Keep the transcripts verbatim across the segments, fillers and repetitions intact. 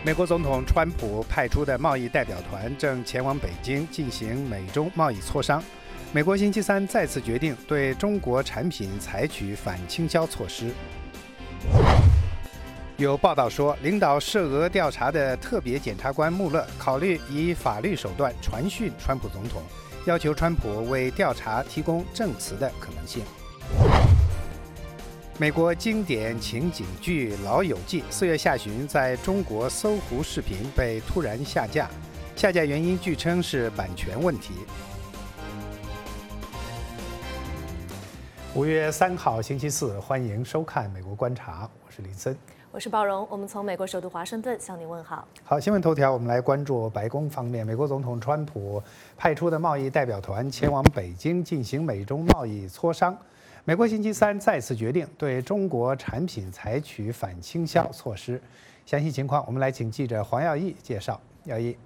美国总统川普派出的贸易代表团正前往北京进行美中贸易磋商。美国星期三再次决定对中国产品采取反倾销措施。有报道说，领导涉俄调查的特别检察官穆勒考虑以法律手段传讯川普总统，要求川普为调查提供证词的可能性。美国经典情景剧《老友记》四月下旬在中国搜狐视频被突然下架，下架原因据称是版权问题。五月三号星期四，欢迎收看《美国观察》，我是林森， 我是鲍荣，我们从美国首都华盛顿向您问好。 好，新闻头条，我们来关注白宫方面，美国总统川普派出的贸易代表团前往北京进行美中贸易磋商。美国星期三再次决定对中国产品采取反倾销措施。详细情况，我们来请记者黄耀义介绍。耀义。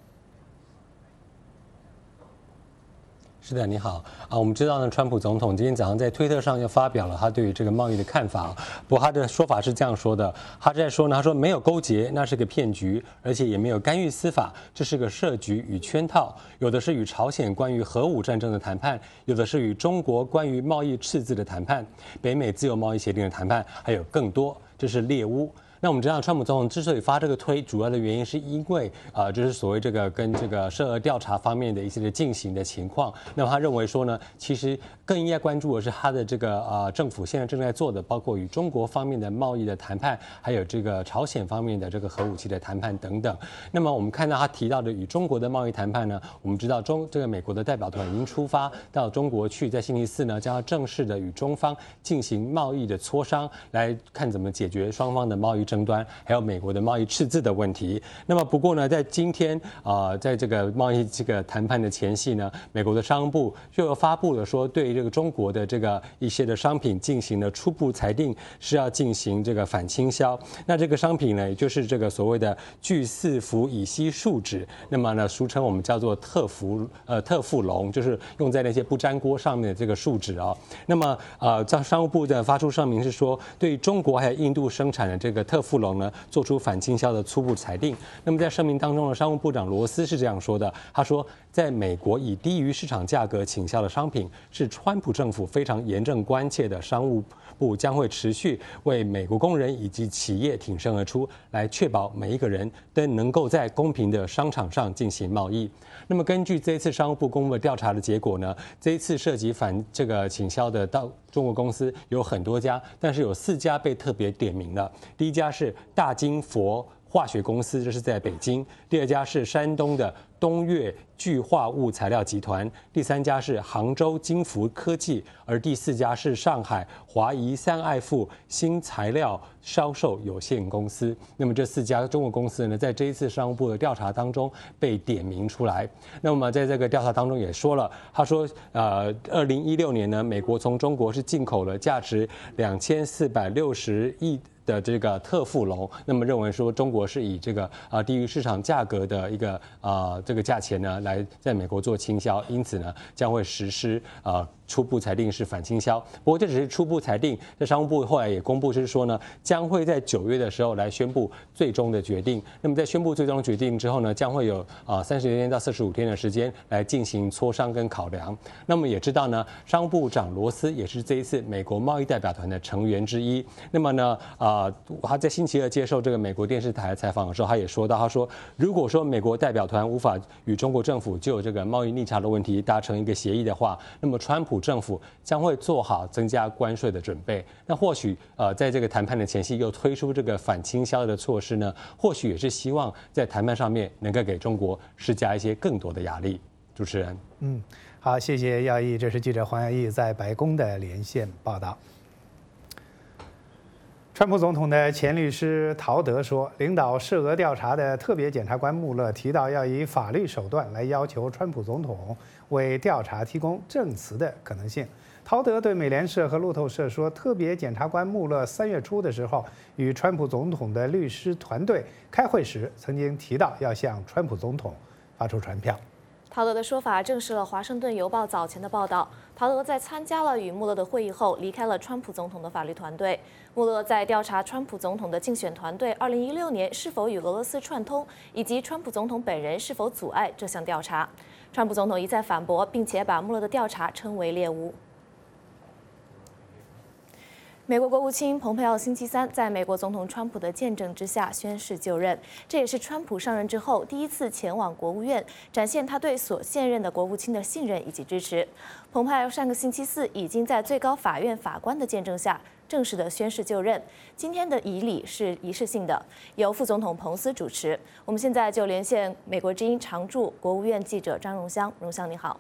是的，你好啊。我们知道呢，川普总统今天早上在推特上又发表了他对于这个贸易的看法。不过他的说法是这样说的，他在说呢，他说没有勾结，那是个骗局，而且也没有干预司法，这是个设局与圈套。有的是与朝鲜关于核武战争的谈判，有的是与中国关于贸易赤字的谈判，北美自由贸易协定的谈判，还有更多，这是猎巫。那我们知道，川普总统之所以发这个推，主要的原因是因为啊、呃，就是所谓这个跟这个涉俄调查方面的一些的进行的情况。那么他认为说呢，其实更应该关注的是他的这个啊、呃、政府现在正在做的，包括与中国方面的贸易的谈判，还有这个朝鲜方面的这个核武器的谈判等等。那么我们看到他提到的与中国的贸易谈判呢，我们知道中这个美国的代表团已经出发到中国去，在星期四呢将要正式的与中方进行贸易的磋商，来看怎么解决双方的贸易争端，还有美国的贸易赤字的问题。那么不过呢，在今天啊、呃，在这个贸易这个谈判的前夕呢，美国的商务部就发布了说，对这个中国的这个一些的商品进行了初步裁定，是要进行这个反倾销。那这个商品呢，也就是这个所谓的聚四氟乙烯树脂，那么呢，俗称我们叫做特氟呃特氟龙，就是用在那些不粘锅上面的这个树脂啊。那么呃，在商务部的发出声明是说，对中国还有印度生产的这个特氟龙呢，做出反倾销的初步裁定。那么在声明当中呢，商务部长罗斯是这样说的，他说，在美国以低于市场价格倾销的商品是川普政府非常严正关切的，商务部将会持续为美国工人以及企业挺身而出，来确保每一个人都能够在公平的商场上进行贸易。那么根据这一次商务部公布的调查的结果呢，这一次涉及反这个倾销的到中国公司有很多家，但是有四家被特别点名了。第一家是大金佛化学公司，这是在北京；第二家是山东的东岳聚化物材料集团；第三家是杭州金福科技，而第四家是上海华谊三爱富新材料销售有限公司。那么这四家中国公司呢，在这一次商务部的调查当中被点名出来。那么在这个调查当中也说了，他说，呃，二零一六年呢，美国从中国是进口了价值两千四百六十亿。的这个特氟龙，那么认为说中国是以这个啊低于市场价格的一个啊这个价钱呢，来在美国做倾销，因此呢将会实施啊初步裁定是反倾销。不过这只是初步裁定，这商务部后来也公布是说呢，将会在九月的时候来宣布最终的决定。那么在宣布最终的决定之后呢，将会有啊三十天到四十五天的时间来进行磋商跟考量。那么也知道呢，商务部长罗斯也是这一次美国贸易代表团的成员之一。那么呢啊。啊，他在星期二接受这个美国电视台采访的时候，他也说到，他说，如果说美国代表团无法与中国政府就这个贸易逆差的问题达成一个协议的话，那么川普政府将会做好增加关税的准备。那或许呃，在这个谈判的前夕又推出这个反倾销的措施呢，或许也是希望在谈判上面能够给中国施加一些更多的压力。主持人， 嗯，好，谢谢耀义，这是记者黄耀义在白宫的连线报道。川普总统的前律师陶德说，领导涉俄调查的特别检察官穆勒提到要以法律手段来要求川普总统为调查提供证词的可能性。陶德对美联社和路透社说，特别检察官穆勒三月初的时候与川普总统的律师团队开会时，曾经提到要向川普总统发出传票。 陶德的说法证实了《华盛顿邮报》早前的报道。陶德在参加了与穆勒的会议后，离开了川普总统的法律团队。穆勒在调查川普总统的竞选团队二零一六年是否与俄罗斯串通，以及川普总统本人是否阻碍这项调查。川普总统一再反驳，并且把穆勒的调查称为猎巫。美国国务卿蓬佩奥星期三在美国总统川普的见证之下宣誓就任，这也是川普上任之后第一次前往国务院，展现他对所现任的国务卿的信任以及支持。蓬佩奥上个星期四已经在最高法院法官的见证下正式的宣誓就任，今天的仪礼是仪式性的，由副总统彭斯主持。我们现在就连线美国之音常驻国务院记者张荣香，荣香你好。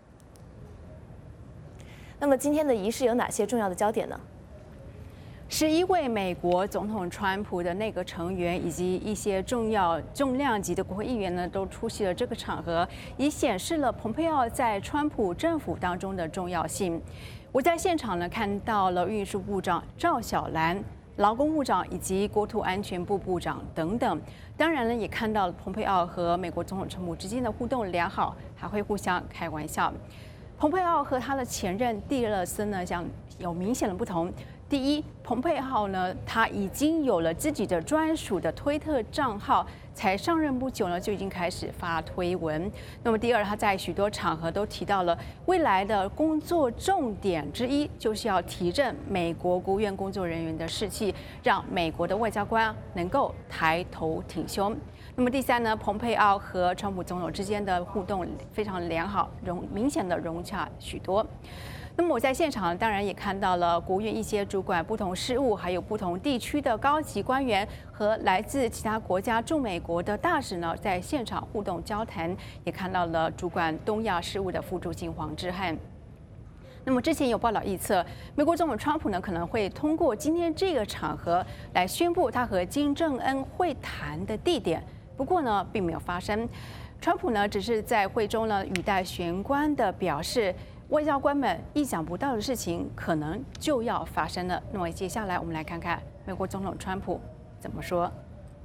那么今天的仪式有哪些重要的焦点呢？ 十一位美国总统川普的内阁成员以及一些重要重量级的国会议员呢，都出席了这个场合，也显示了蓬佩奥在川普政府当中的重要性。我在现场呢看到了运输部长赵小兰、劳工部长以及国土安全部部长等等。当然呢，也看到了蓬佩奥和美国总统川普之间的互动良好，还会互相开玩笑。蓬佩奥和他的前任蒂勒森呢，将有明显的不同。第一，蓬佩奥呢，他已经有了自己的专属的推特账号，才上任不久呢，就已经开始发推文。那么第二，他在许多场合都提到了未来的工作重点之一，就是要提振美国国务院工作人员的士气，让美国的外交官能够抬头挺胸。那么第三呢，蓬佩奥和川普总统之间的互动非常良好，融明显的融洽许多。那么我在现场当然也看到了国务院一些主管不同事务，还有不同地区的高级官员和来自其他国家驻美国的大使呢，在现场互动交谈，也看到了主管东亚事务的副主席黄之汉。那么之前有报道预测，美国总统川普呢可能会通过今天这个场合来宣布他和金正恩会谈的地点，不过呢并没有发生。川普呢只是在会中呢语带玄关的表示，外交官们意想不到的事情可能就要发生了。那么接下来我们来看看美国总统川普怎么说。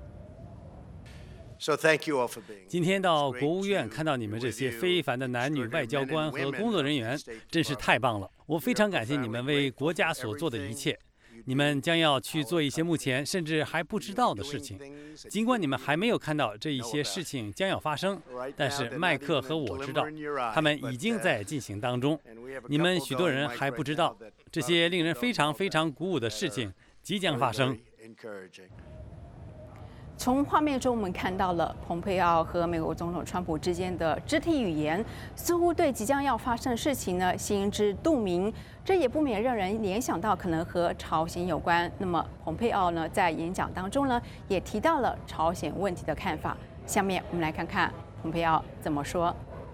今天到国务院看到你们这些非凡的男女外交官和工作人员，真是太棒了！我非常感谢你们为国家所做的一切。你们将要去做一些目前甚至还不知道的事情，尽管你们还没有看到这一些事情将要发生，但是麦克和我知道，他们已经在进行当中。你们许多人还不知道，这些令人非常非常鼓舞的事情即将发生。 从画面中，我们看到了蓬佩奥和美国总统川普之间的肢体语言，似乎对即将要发生的事情呢心知肚明。这也不免让人联想到可能和朝鲜有关。那么，蓬佩奥呢在演讲当中呢也提到了朝鲜问题的看法。下面我们来看看蓬佩奥怎么说。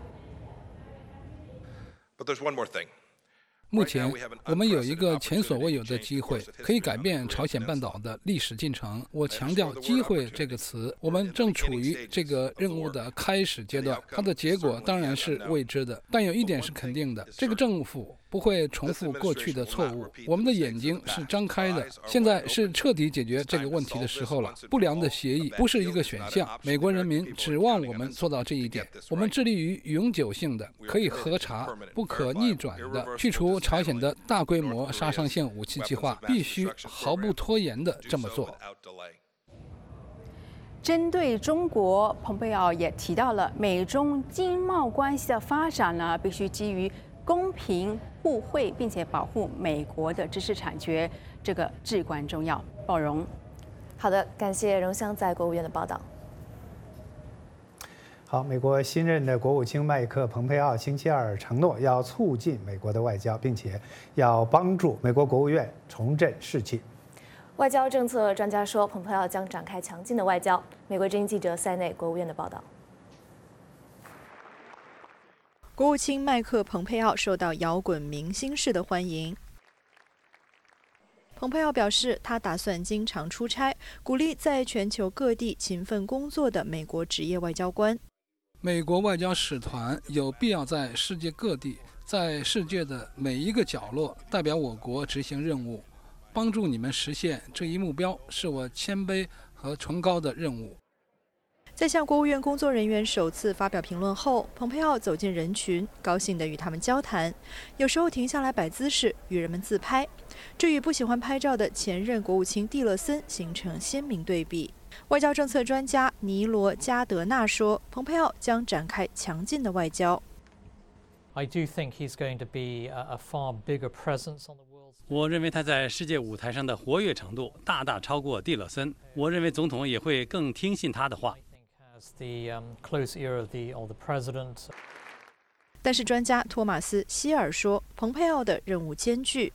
But there's one more thing. 目前，我们有一个前所未有的机会，可以改变朝鲜半岛的历史进程。我强调“机会”这个词，我们正处于这个任务的开始阶段，它的结果当然是未知的。但有一点是肯定的，这个政府不会重复过去的错误。我们的眼睛是张开的，现在是彻底解决这个问题的时候了。不良的协议不是一个选项，美国人民指望我们做到这一点。我们致力于永久性的、可以核查、不可逆转的去除朝鲜的大规模杀伤性武器计划，必须毫不拖延地这么做。 针对中国，蓬佩奥也提到了美中经贸关系的发展呢，必须基于公平互惠，并且保护美国的知识产权，这个至关重要。包容。 好的，感谢荣香在国务院的报道。 好，美国新任的国务卿麦克·蓬佩奥星期二承诺要促进美国的外交，并且要帮助美国国务院重振士气。 外交政策专家说，蓬佩奥将展开强劲的外交。美国之音记者塞内国务院的报道。 国务卿麦克·蓬佩奥受到摇滚明星式的欢迎。蓬佩奥表示，他打算经常出差，鼓励在全球各地勤奋工作的美国职业外交官。 美国外交使团有必要在世界各地，在世界的每一个角落代表我国执行任务，帮助你们实现这一目标，是我谦卑和崇高的任务。 在向国务院工作人员首次发表评论后，蓬佩奥走进人群，高兴地与他们交谈，有时候停下来摆姿势，与人们自拍。这与不喜欢拍照的前任国务卿蒂勒森形成鲜明对比。外交政策专家尼罗加德纳说，蓬佩奥将展开强劲的外交。 I do think he's going to be a far bigger presence on the world. 我认为他在世界舞台上的活跃程度大大超过蒂勒森。我认为总统也会更听信他的话。 但是专家托马斯·希尔说，蓬佩奥的任务艰巨。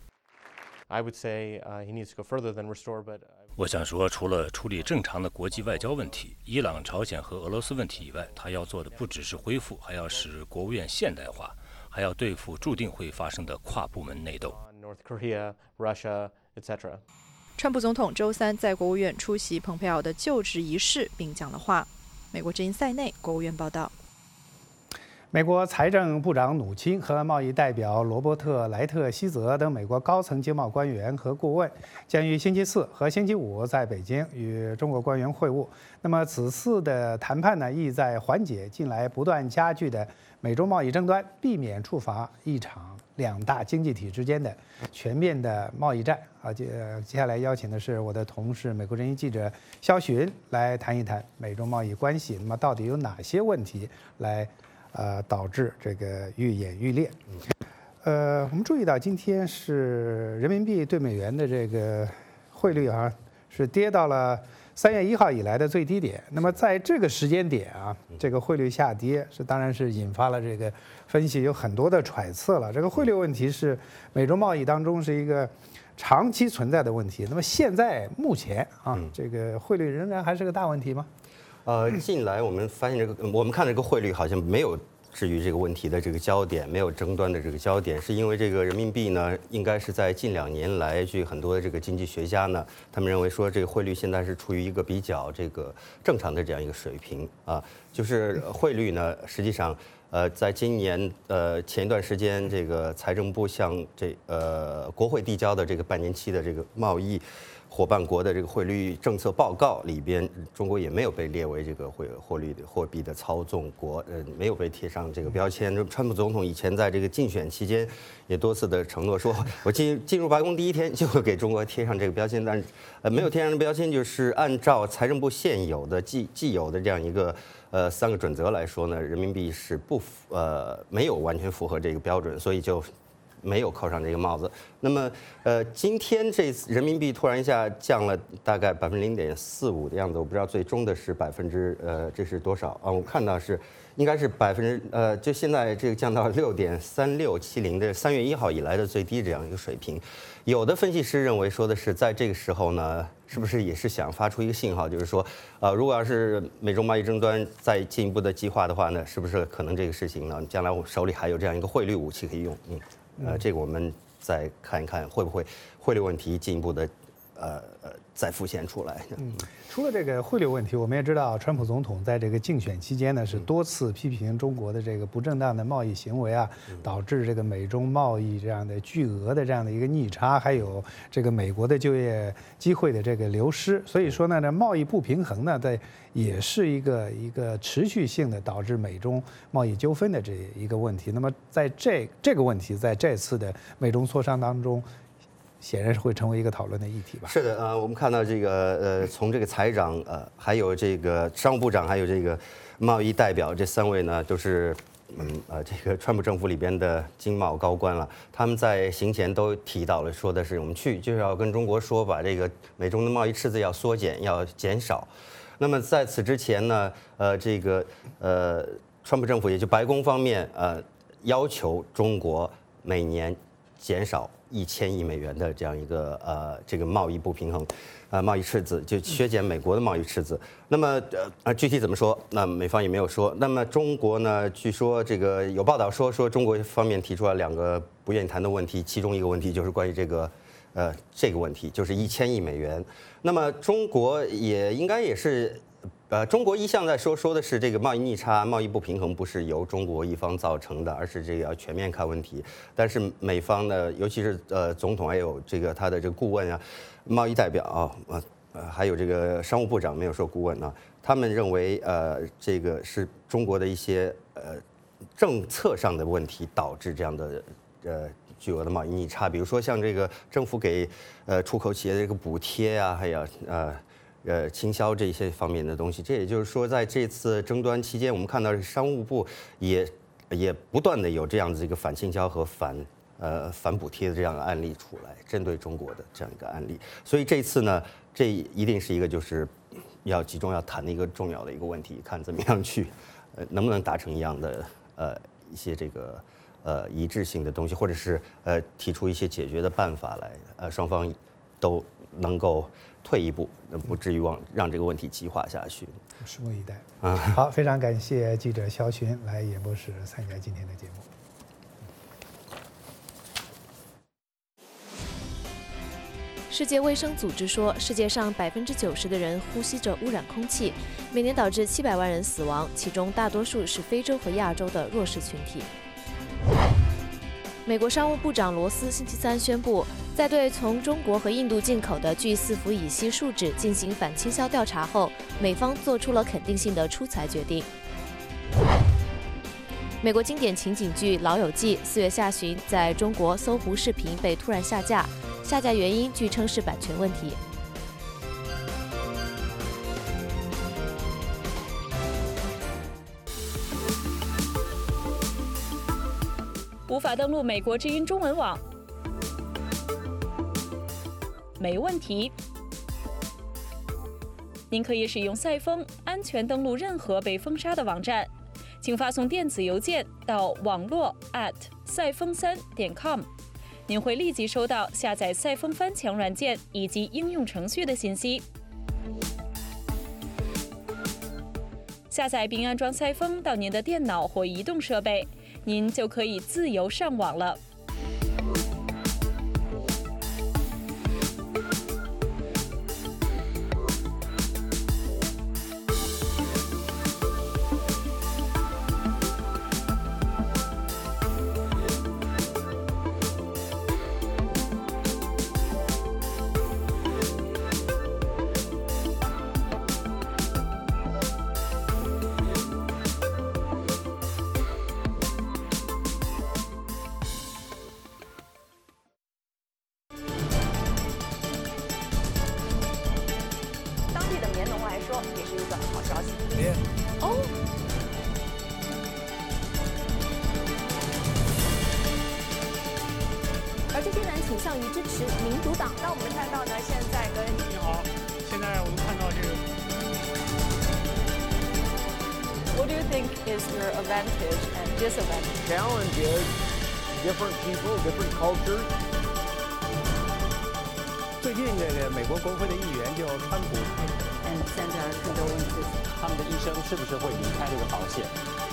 I would say he needs to go further than restore, but 我想说，除了处理正常的国际外交问题、伊朗、朝鲜和俄罗斯问题以外，他要做的不只是恢复，还要使国务院现代化，还要对付注定会发生的跨部门内斗。 North Korea, Russia, et cetera. 川普总统周三在国务院出席蓬佩奥的就职仪式，并讲了话。美国之音塞内国务院报道。 美国财政部长努钦和贸易代表罗伯特·莱特希泽等美国高层经贸官员和顾问将于星期四和星期五在北京与中国官员会晤。那么此次的谈判呢，意在缓解近来不断加剧的美中贸易争端，避免触发一场两大经济体之间的全面的贸易战。啊，接接下来邀请的是我的同事美国之音记者肖寻来谈一谈美中贸易关系。那么到底有哪些问题来？呃，导致这个愈演愈烈。呃，我们注意到今天是人民币对美元的这个汇率啊，是跌到了三月一号以来的最低点。那么在这个时间点啊，这个汇率下跌是当然是引发了这个分析有很多的揣测了。这个汇率问题是美中贸易当中是一个长期存在的问题。那么现在目前啊，这个汇率仍然还是个大问题吗？ 呃，近来我们发现这个，我们看这个汇率好像没有至于这个问题的这个焦点，没有争端的这个焦点，是因为这个人民币呢，应该是在近两年来，据很多的这个经济学家呢，他们认为说这个汇率现在是处于一个比较这个正常的这样一个水平啊，就是汇率呢，实际上呃，在今年呃前一段时间，这个财政部向这呃国会递交的这个半年期的这个贸易伙伴国的这个汇率政策报告里边，中国也没有被列为这个汇汇率货币的操纵国，呃，没有被贴上这个标签。川普总统以前在这个竞选期间也多次的承诺说，我进进入白宫第一天就会给中国贴上这个标签，但是呃没有贴上的标签，就是按照财政部现有的既既有的这样一个呃三个准则来说呢，人民币是不呃没有完全符合这个标准，所以就没有扣上这个帽子。那么，呃，今天这次人民币突然一下降了大概百分之零点四五的样子，我不知道最终的是百分之呃这是多少啊？我看到是应该是百分之呃，就现在这个降到六点三六七零的三月一号以来的最低这样一个水平。有的分析师认为说的是，在这个时候呢，是不是也是想发出一个信号，就是说，呃，如果要是美中贸易争端再进一步的激化的话呢，是不是可能这个事情呢，将来我手里还有这样一个汇率武器可以用？嗯。呃，这个我们再看一看会不会汇率问题进一步的，呃呃，再浮现出来。 嗯，除了这个汇率问题，我们也知道，川普总统在这个竞选期间呢，是多次批评中国的这个不正当的贸易行为啊，导致这个美中贸易这样的巨额的这样的一个逆差，还有这个美国的就业机会的这个流失。所以说呢，这贸易不平衡呢，在也是一个一个持续性的导致美中贸易纠纷的这一个问题。那么在这这个问题在这次的美中磋商当中，显然是会成为一个讨论的议题吧？ 是的，呃，我们看到这个呃，从这个财长呃，还有这个商务部长，还有这个贸易代表这三位呢，都是嗯呃这个川普政府里边的经贸高官了。他们在行前都提到了，说的是我们去就是要跟中国说，把这个美中的贸易赤字要缩减，要减少。那么在此之前呢，呃，这个呃，川普政府也就白宫方面呃，要求中国每年减少一千亿美元的这样一个呃这个贸易不平衡，呃贸易赤字，就削减美国的贸易赤字。那么呃具体怎么说？那美方也没有说。那么中国呢？据说这个有报道说说中国方面提出了两个不愿意谈的问题，其中一个问题就是关于这个呃这个问题，就是一千亿美元。那么中国也应该也是。呃，中国一向在说说的是这个贸易逆差、贸易不平衡不是由中国一方造成的，而是这个要全面看问题。但是美方呢，尤其是呃总统还有这个他的这个顾问啊、贸易代表啊，呃呃还有这个商务部长没有说顾问呢，他们认为呃这个是中国的一些呃政策上的问题导致这样的呃巨额的贸易逆差，比如说像这个政府给呃出口企业的这个补贴啊，还有呃。呃，倾销这些方面的东西，这也就是说，在这次争端期间，我们看到商务部也也不断的有这样子一个反倾销和反呃反补贴的这样的案例出来，针对中国的这样一个案例。所以这次呢，这一定是一个就是要集中要谈的一个重要的一个问题，看怎么样去呃能不能达成一样的呃一些这个呃一致性的东西，或者是呃提出一些解决的办法来，呃双方都能够。退一步，不至于往让这个问题激化下去。 拭目以待。啊，好，非常感谢记者肖群来演播室参加今天的节目。 世界卫生组织说，世界上百分之九十的人呼吸着污染空气，每年导致七百万人死亡，其中大多数是非洲和亚洲的弱势群体。美国商务部长罗斯星期三宣布，在对从中国和印度进口的聚四氟乙烯树脂进行反倾销调查后，美方做出了肯定性的出裁决定。美国经典情景剧《老友记》四月下旬在中国搜狐视频被突然下架，下架原因据称是版权问题。 无法登录美国之音中文网，没问题。您可以使用赛风安全登录任何被封杀的网站，请发送电子邮件到网络 at 赛风三点 com， 您会立即收到下载赛风翻墙软件以及应用程序的信息。下载并安装赛风到您的电脑或移动设备，您就可以自由上网了。 而这些人倾向于支持民主党。那我们看到呢，现在跟你好，现在我们看到这个。 What do you think is your advantage and disadvantage? Challenge is different people, different cultures. 最近这个美国国会的议员就川普， 嗯，现在更多问题， 他们的医生是不是会离开这个保险？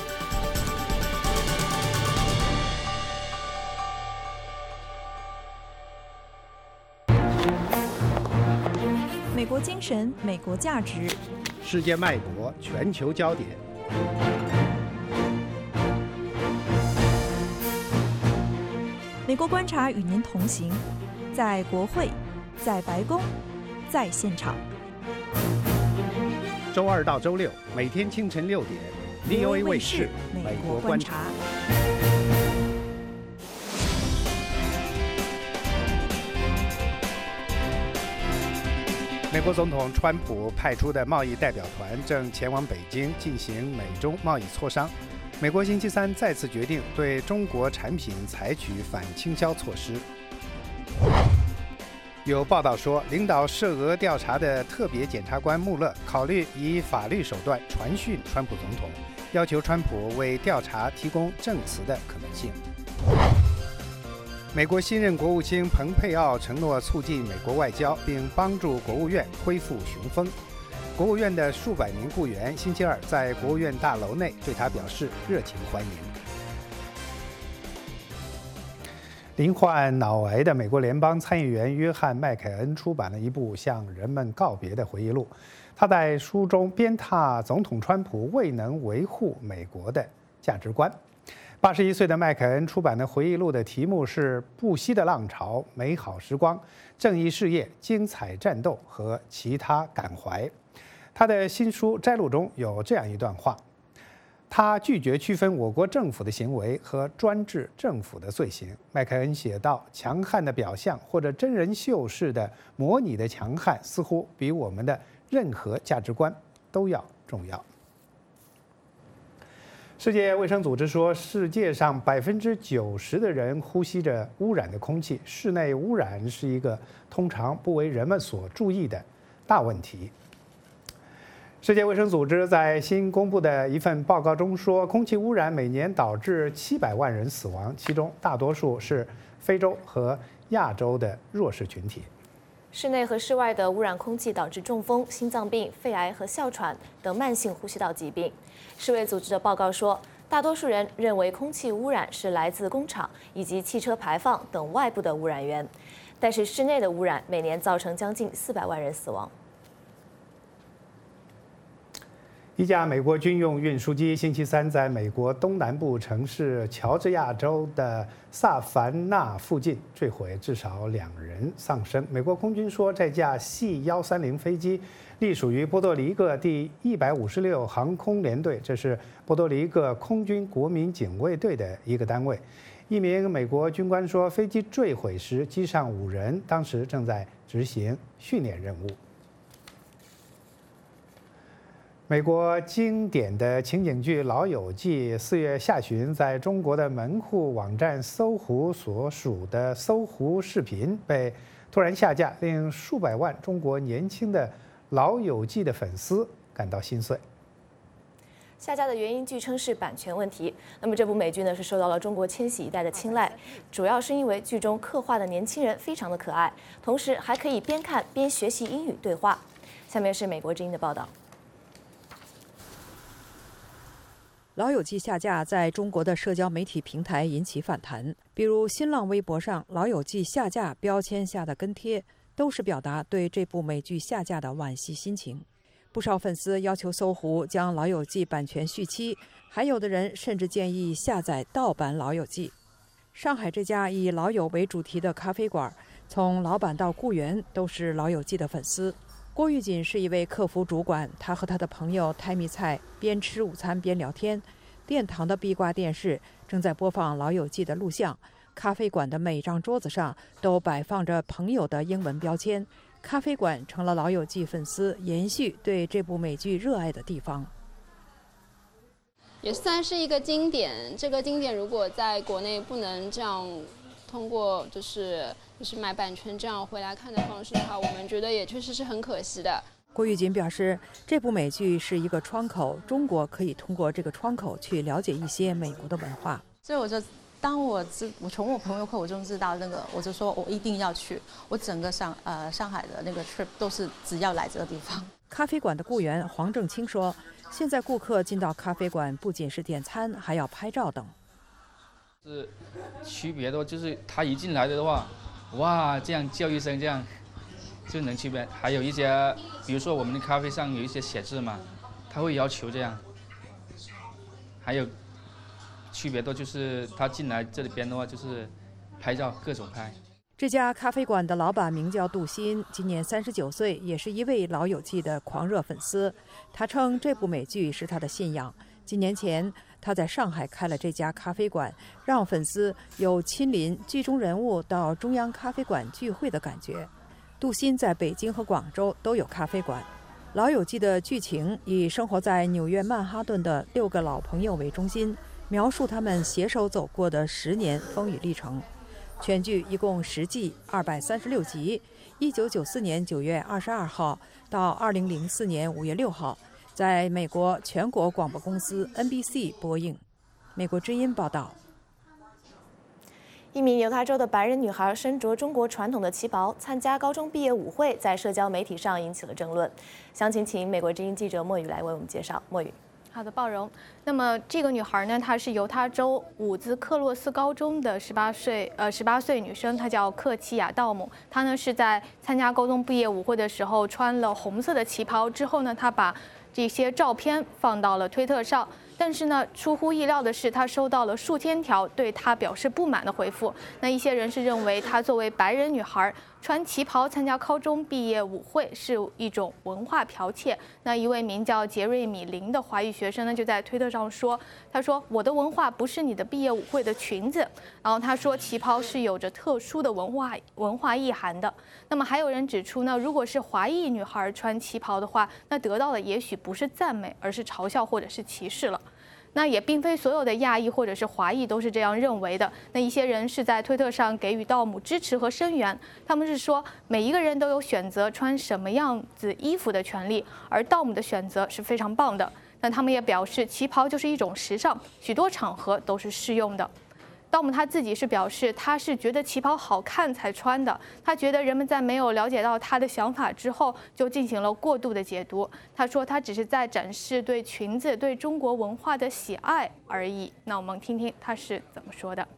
美国精神，美国价值， 世界脉搏，全球焦点。 美国观察与您同行，在国会，在白宫，在现场。 周二到周六，每天清晨六点 ，V O A 卫视《美国观察》。美国总统川普派出的贸易代表团正前往北京进行美中贸易磋商。美国星期三再次决定对中国产品采取反倾销措施。有报道说，领导涉俄调查的特别检察官穆勒考虑以法律手段传讯川普总统，要求川普为调查提供证词的可能性。美国新任国务卿蓬佩奥承诺促进美国外交，并帮助国务院恢复雄风。国务院的数百名雇员星期二在国务院大楼内对他表示热情欢迎。罹患脑癌的美国联邦参议员约翰·麦凯恩出版了一部向人们告别的回忆录。他在书中鞭挞总统川普未能维护美国的价值观。 八十一岁的麦凯恩出版的回忆录的题目是《不息的浪潮、美好时光、正义事业、精彩战斗和其他感怀》。他的新书摘录中有这样一段话：他拒绝区分我国政府的行为和专制政府的罪行。麦凯恩写道：“强悍的表象或者真人秀式的模拟的强悍，似乎比我们的任何价值观都要重要。”世界卫生组织说，世界上百分之九十的人呼吸着污染的空气，室内污染是一个通常不为人们所注意的大问题。世界卫生组织在新公布的一份报告中说，空气污染每年导致七百万人死亡，其中大多数是非洲和亚洲的弱势群体。 室内和室外的污染空气导致中风、心脏病、肺癌和哮喘等慢性呼吸道疾病。世卫组织的报告说，大多数人认为空气污染是来自工厂以及汽车排放等外部的污染源，但是室内的污染每年造成将近四百万人死亡。 一架美国军用运输机星期三在美国东南部城市乔治亚州的萨凡纳附近坠毁，至少两人丧生。美国空军说，这架 C 一三零飞机隶属于波多黎各第一百五十六航空联队，这是波多黎各空军国民警卫队的一个单位。一名美国军官说，飞机坠毁时机上五人当时正在执行训练任务。美国经典的情景剧《老友记》四月下旬在中国的门户网站搜狐所属的搜狐视频被突然下架，令数百万中国年轻的《老友记》的粉丝感到心碎。 下架的原因据称是版权问题。那么这部美剧呢是受到了中国千禧一代的青睐，主要是因为剧中刻画的年轻人非常的可爱，同时还可以边看边学习英语对话。下面是美国之音的报道。 老友记下架在中国的社交媒体平台引起反弹，比如新浪微博上老友记下架标签下的跟帖，都是表达对这部美剧下架的惋惜心情。不少粉丝要求搜狐将老友记版权续期，还有的人甚至建议下载盗版老友记。上海这家以老友为主题的咖啡馆，从老板到雇员都是老友记的粉丝。郭玉锦是一位客服主管，他和他的朋友泰米菜边吃午餐边聊天。殿堂的壁挂电视正在播放《老友记》的录像，咖啡馆的每张桌子上都摆放着朋友的英文标签。咖啡馆成了《老友记》粉丝延续对这部美剧热爱的地方。 也算是一个经典，这个经典如果在国内不能这样通过就是就是买版权这样回来看的方式的话，我们觉得也确实是很可惜的。 郭玉锦表示，这部美剧是一个窗口，中国可以通过这个窗口去了解一些美国的文化。 所以我就当我知我从我朋友口中知道那个，我就说我一定要去。我整个上呃上海的那个 trip 都是只要来这个地方。 咖啡馆的雇员黄正清说，现在顾客进到咖啡馆不仅是点餐，还要拍照等。 是区别的，就是他一进来的话，哇，这样叫一声这样。就能区别，还有一些，比如说我们的咖啡上有一些写字嘛，他会要求这样。还有区别的就是他进来这里边的话，就是拍照各种拍。 这家咖啡馆的老板名叫杜鑫，今年三十九岁，也是一位老友记的狂热粉丝。他称这部美剧是他的信仰。几年前，他在上海开了这家咖啡馆，让粉丝有亲临剧中人物到中央咖啡馆聚会的感觉。杜鑫在北京和广州都有咖啡馆。老友记的剧情以生活在纽约曼哈顿的六个老朋友为中心，描述他们携手走过的十年风雨历程。全剧一共十季，二百三十六集，一九九四年九月二十二号到二零零四年五月六号，在美国全国广播公司 N B C 播映。美国之音报道。 一名犹他州的白人女孩身着中国传统的旗袍参加高中毕业舞会，在社交媒体上引起了争论。详情请美国之音记者莫宇来为我们介绍。莫宇。 好的，鲍荣。那么这个女孩呢，她是犹他州伍兹克洛斯高中的十八岁呃十八岁女生，她叫克奇亚道姆。她呢是在参加高中毕业舞会的时候穿了红色的旗袍，之后呢，她把这些照片放到了推特上。 但是呢，出乎意料的是，他收到了数千条对他表示不满的回复。那一些人是认为他作为白人女孩穿旗袍参加高中毕业舞会是一种文化剽窃。那一位名叫杰瑞米林的华裔学生呢，就在推特上说，他说我的文化不是你的毕业舞会的裙子，然后他说旗袍是有着特殊的文化文化意涵的。那么还有人指出呢，如果是华裔女孩穿旗袍的话，那得到的也许不是赞美，而是嘲笑或者是歧视了。那也并非所有的亚裔或者是华裔都是这样认为的。那一些人是在推特上给予道姆支持和声援，他们是说每一个人都有选择穿什么样子衣服的权利，而道姆的选择是非常棒的。但他们也表示，旗袍就是一种时尚，许多场合都是适用的。道姆他自己是表示，他是觉得旗袍好看才穿的。他觉得人们在没有了解到他的想法之后，就进行了过度的解读。他说他只是在展示对裙子、对中国文化的喜爱而已。那我们听听他是怎么说的。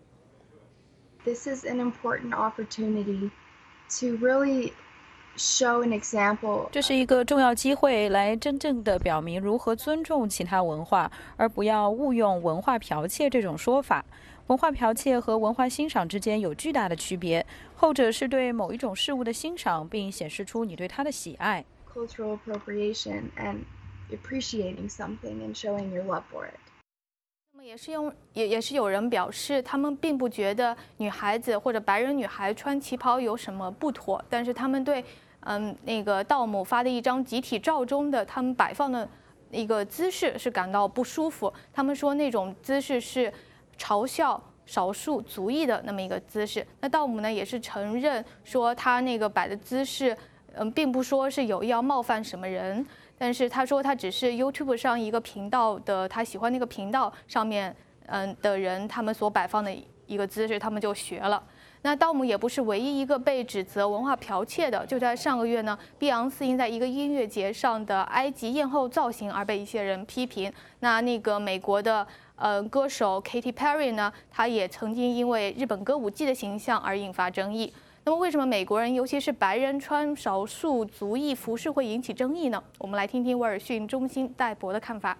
This is an important opportunity to really show an example. 这是一个重要机会，来真正的表明如何尊重其他文化，而不要误用文化剽窃这种说法。文化剽窃和文化欣赏之间有巨大的区别，后者是对某一种事物的欣赏，并显示出你对它的喜爱。 Cultural appropriation and appreciating something and showing your love for it. 那么也是用也也是有人表示，他们并不觉得女孩子或者白人女孩穿旗袍有什么不妥，但是他们对嗯那个道姆发的一张集体照中的他们摆放的一个姿势是感到不舒服。他们说那种姿势是嘲笑少数族裔的那么一个姿势。那道姆呢也是承认说他那个摆的姿势，嗯，并不说是有意要冒犯什么人，但是他说他只是 YouTube 上一个频道的他喜欢那个频道上面嗯的人他们所摆放的一个姿势，他们就学了。那道姆也不是唯一一个被指责文化剽窃的。就在上个月呢，碧昂斯因在一个音乐节上的埃及艳后造型而被一些人批评。那那个美国的呃歌手 Katy Perry 呢，她也曾经因为日本歌舞伎的形象而引发争议。那么为什么美国人，尤其是白人穿少数族裔服饰会引起争议呢？我们来听听威尔逊中心戴博的看法。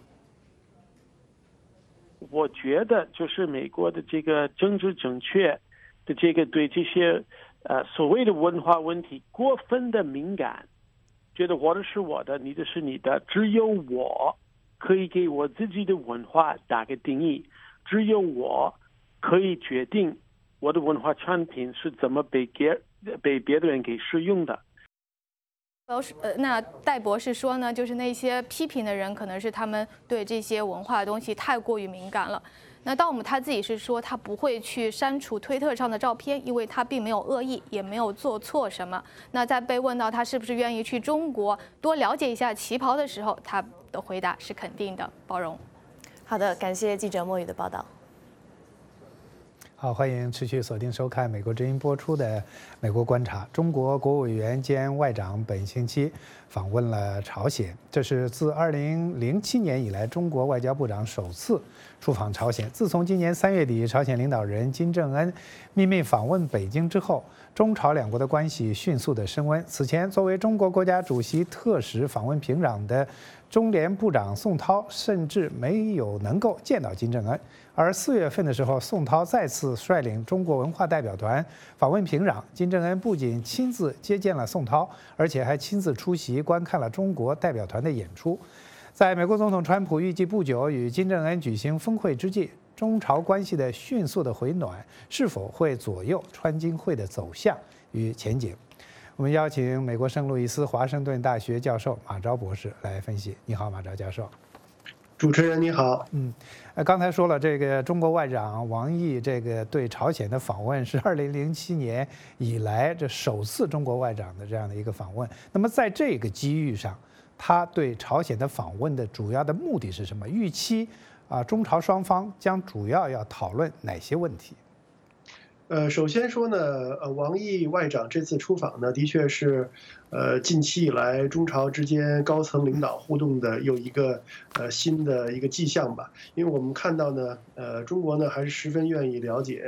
我觉得就是美国的这个政治正确的这个对这些呃所谓的文化问题过分的敏感，觉得我的是我的，你的是你的，只有我可以给我自己的文化打个定义，只有我可以决定我的文化产品是怎么被别被别的人给使用的。 呃，那戴博士说呢，就是那些批评的人，可能是他们对这些文化的东西太过于敏感了。那道姆他自己是说，他不会去删除推特上的照片，因为他并没有恶意，也没有做错什么。那在被问到他是不是愿意去中国多了解一下旗袍的时候，他的回答是肯定的，包容。 好的，感谢记者莫宇的报道。 好，欢迎持续锁定收看美国之音播出的《美国观察》。中国国务委员兼外长本星期访问了朝鲜，这是自二零零七年以来中国外交部长首次出访朝鲜。自从今年三月底朝鲜领导人金正恩秘密访问北京之后，中朝两国的关系迅速的升温。此前，作为中国国家主席特使访问平壤的中联部长宋涛，甚至没有能够见到金正恩。而四月份的时候，宋涛再次率领中国文化代表团访问平壤，金正恩不仅亲自接见了宋涛，而且还亲自出席观看了中国代表团的演出。在美国总统川普预计不久与金正恩举行峰会之际，中朝关系的迅速的回暖是否会左右川金会的走向与前景？我们邀请美国圣路易斯华盛顿大学教授马昭博士来分析。你好，马昭教授。 主持人你好。 嗯，呃，刚才说了，这个中国外长王毅这个对朝鲜的访问是二零零七年以来这首次中国外长的这样的一个访问。那么在这个机遇上，他对朝鲜的访问的主要的目的是什么？预期啊，中朝双方将主要要讨论哪些问题？ 呃，首先说呢，呃，王毅外长这次出访呢，的确是，呃，近期以来中朝之间高层领导互动的又一个呃新的一个迹象吧。因为我们看到呢，呃，中国呢还是十分愿意了解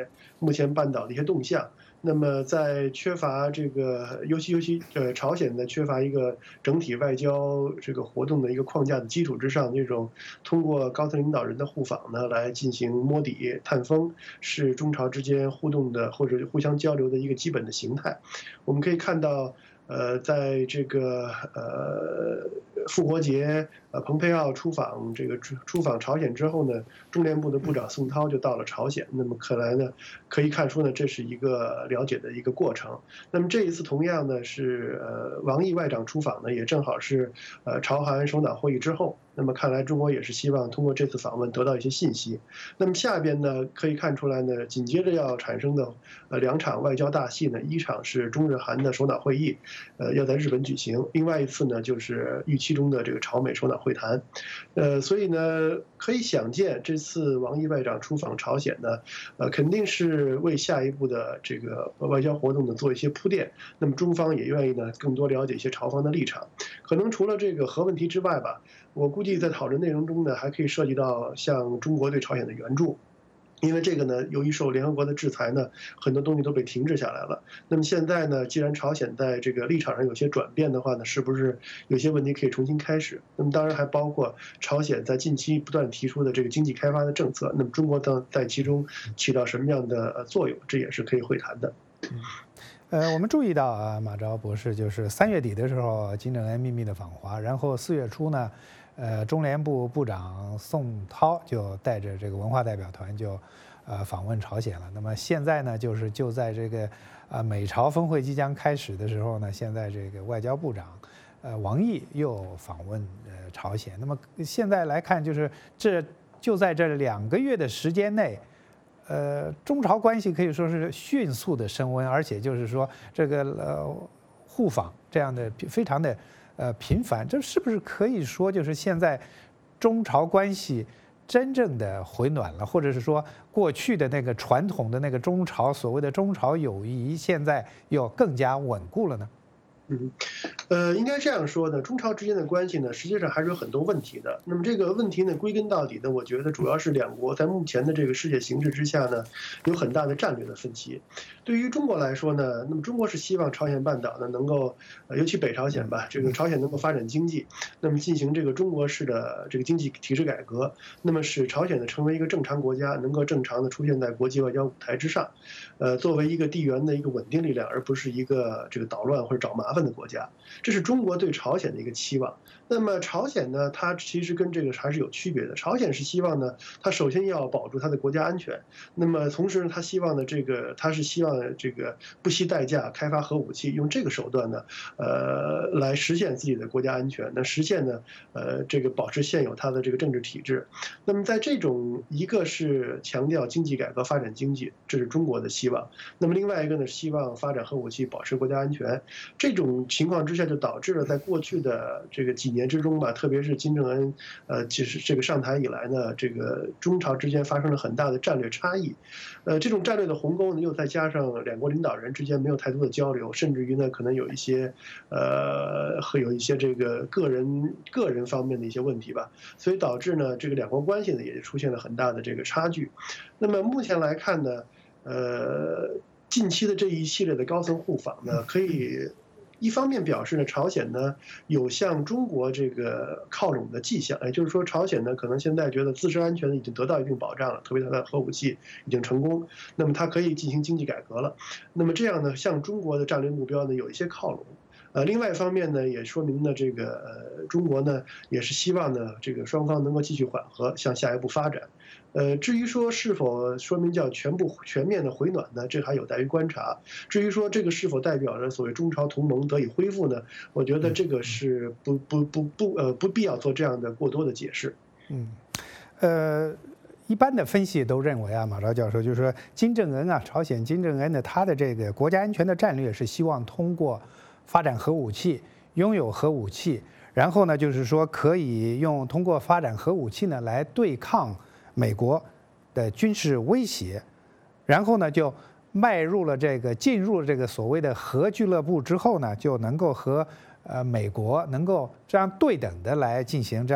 目前半岛的一些动向。那么在缺乏这个，尤其尤其呃朝鲜呢缺乏一个整体外交这个活动的一个框架的基础之上，这种通过高层领导人的互访呢来进行摸底探风，是中朝之间互动的或者互相交流的一个基本的形态。我们可以看到。呃，在这个呃复活节，呃，蓬佩奥出访这个出出访朝鲜之后呢，中联部的部长宋涛就到了朝鲜。那么看来呢，可以看出呢，这是一个了解的一个过程。那么这一次同样呢是呃王毅外长出访呢，也正好是呃朝韩首脑会议之后。那么看来中国也是希望通过这次访问得到一些信息。那么下边呢可以看出来呢，紧接着要产生的呃两场外交大戏呢，一场是中日韩的首脑会议，呃要在日本举行，另外一次呢就是预期中的这个朝美首脑会谈。呃，所以呢可以想见这次王毅外长出访朝鲜呢，呃肯定是为下一步的这个外交活动呢做一些铺垫。那么中方也愿意呢更多了解一些朝方的立场。可能除了这个核问题之外吧。我估计在讨论内容中呢，还可以涉及到像中国对朝鲜的援助，因为这个呢，由于受联合国的制裁呢，很多东西都被停滞下来了。那么现在呢，既然朝鲜在这个立场上有些转变的话呢，是不是有些问题可以重新开始？那么当然还包括朝鲜在近期不断提出的这个经济开发的政策，那么中国在在其中起到什么样的作用，这也是可以会谈的。 嗯呃，我们注意到啊，马昭博士就是三月底的时候，金正恩秘密的访华，然后四月初呢，呃，中联部部长宋涛就带着这个文化代表团就，呃，访问朝鲜了。那么现在呢，就是就在这个啊美朝峰会即将开始的时候呢，现在这个外交部长，呃，王毅又访问呃朝鲜。那么现在来看，就是这就在这两个月的时间内。呃，中朝关系可以说是迅速的升温，而且就是说这个呃互访这样的非常的呃频繁，这是不是可以说就是现在中朝关系真正的回暖了，或者是说过去的那个传统的那个中朝所谓的中朝友谊，现在又更加稳固了呢？ 嗯，呃，应该这样说呢，中朝之间的关系呢，实际上还是有很多问题的。那么这个问题呢，归根到底呢，我觉得主要是两国在目前的这个世界形势之下呢，有很大的战略的分歧。对于中国来说呢，那么中国是希望朝鲜半岛呢能够，呃，尤其北朝鲜吧，这个朝鲜能够发展经济，那么进行这个中国式的这个经济体制改革，那么使朝鲜呢成为一个正常国家，能够正常的出现在国际外交舞台之上，呃，作为一个地缘的一个稳定力量，而不是一个这个捣乱或者找麻烦的国家，这是中国对朝鲜的一个期望。那么朝鲜呢，它其实跟这个还是有区别的。朝鲜是希望呢，它首先要保住它的国家安全，那么同时呢，它希望呢，这个它是希望这个不惜代价开发核武器，用这个手段呢，呃，来实现自己的国家安全，那实现呢，呃，这个保持现有它的这个政治体制。那么在这种一个是强调经济改革、发展经济，这是中国的希望；那么另外一个呢，希望发展核武器，保持国家安全。这种情况之下，就导致了在过去的这个几年之中吧，特别是金正恩，呃，其实这个上台以来呢，这个中朝之间发生了很大的战略差异，呃，这种战略的鸿沟呢，又再加上两国领导人之间没有太多的交流，甚至于呢，可能有一些，呃，会有一些这个个人个人方面的一些问题吧，所以导致呢，这个两国关系呢，也出现了很大的这个差距。那么目前来看呢，呃，近期的这一系列的高层互访呢，可以。一方面表示呢，朝鲜呢有向中国这个靠拢的迹象，也就是说，朝鲜呢可能现在觉得自身安全已经得到一定保障了，特别它的核武器已经成功，那么它可以进行经济改革了。那么这样呢，向中国的战略目标呢有一些靠拢。呃，另外一方面呢，也说明呢，这个呃中国呢也是希望呢，这个双方能够继续缓和，向下一步发展。呃，至于说是否说明叫全部全面的回暖呢，这还有待于观察。至于说这个是否代表着所谓中朝同盟得以恢复呢，我觉得这个是不不不不呃不必要做这样的过多的解释。 嗯，呃。一般的分析都认为啊，马昭教授就是说，金正恩啊，朝鲜金正恩的他的这个国家安全的战略是希望通过发展核武器，拥有核武器，然后呢，就是说可以用通过发展核武器呢来对抗美国的军事威胁，然后呢就迈入了这个进入了这个所谓的核俱乐部之后呢，就能够和呃美国能够这样对等的来进行这样。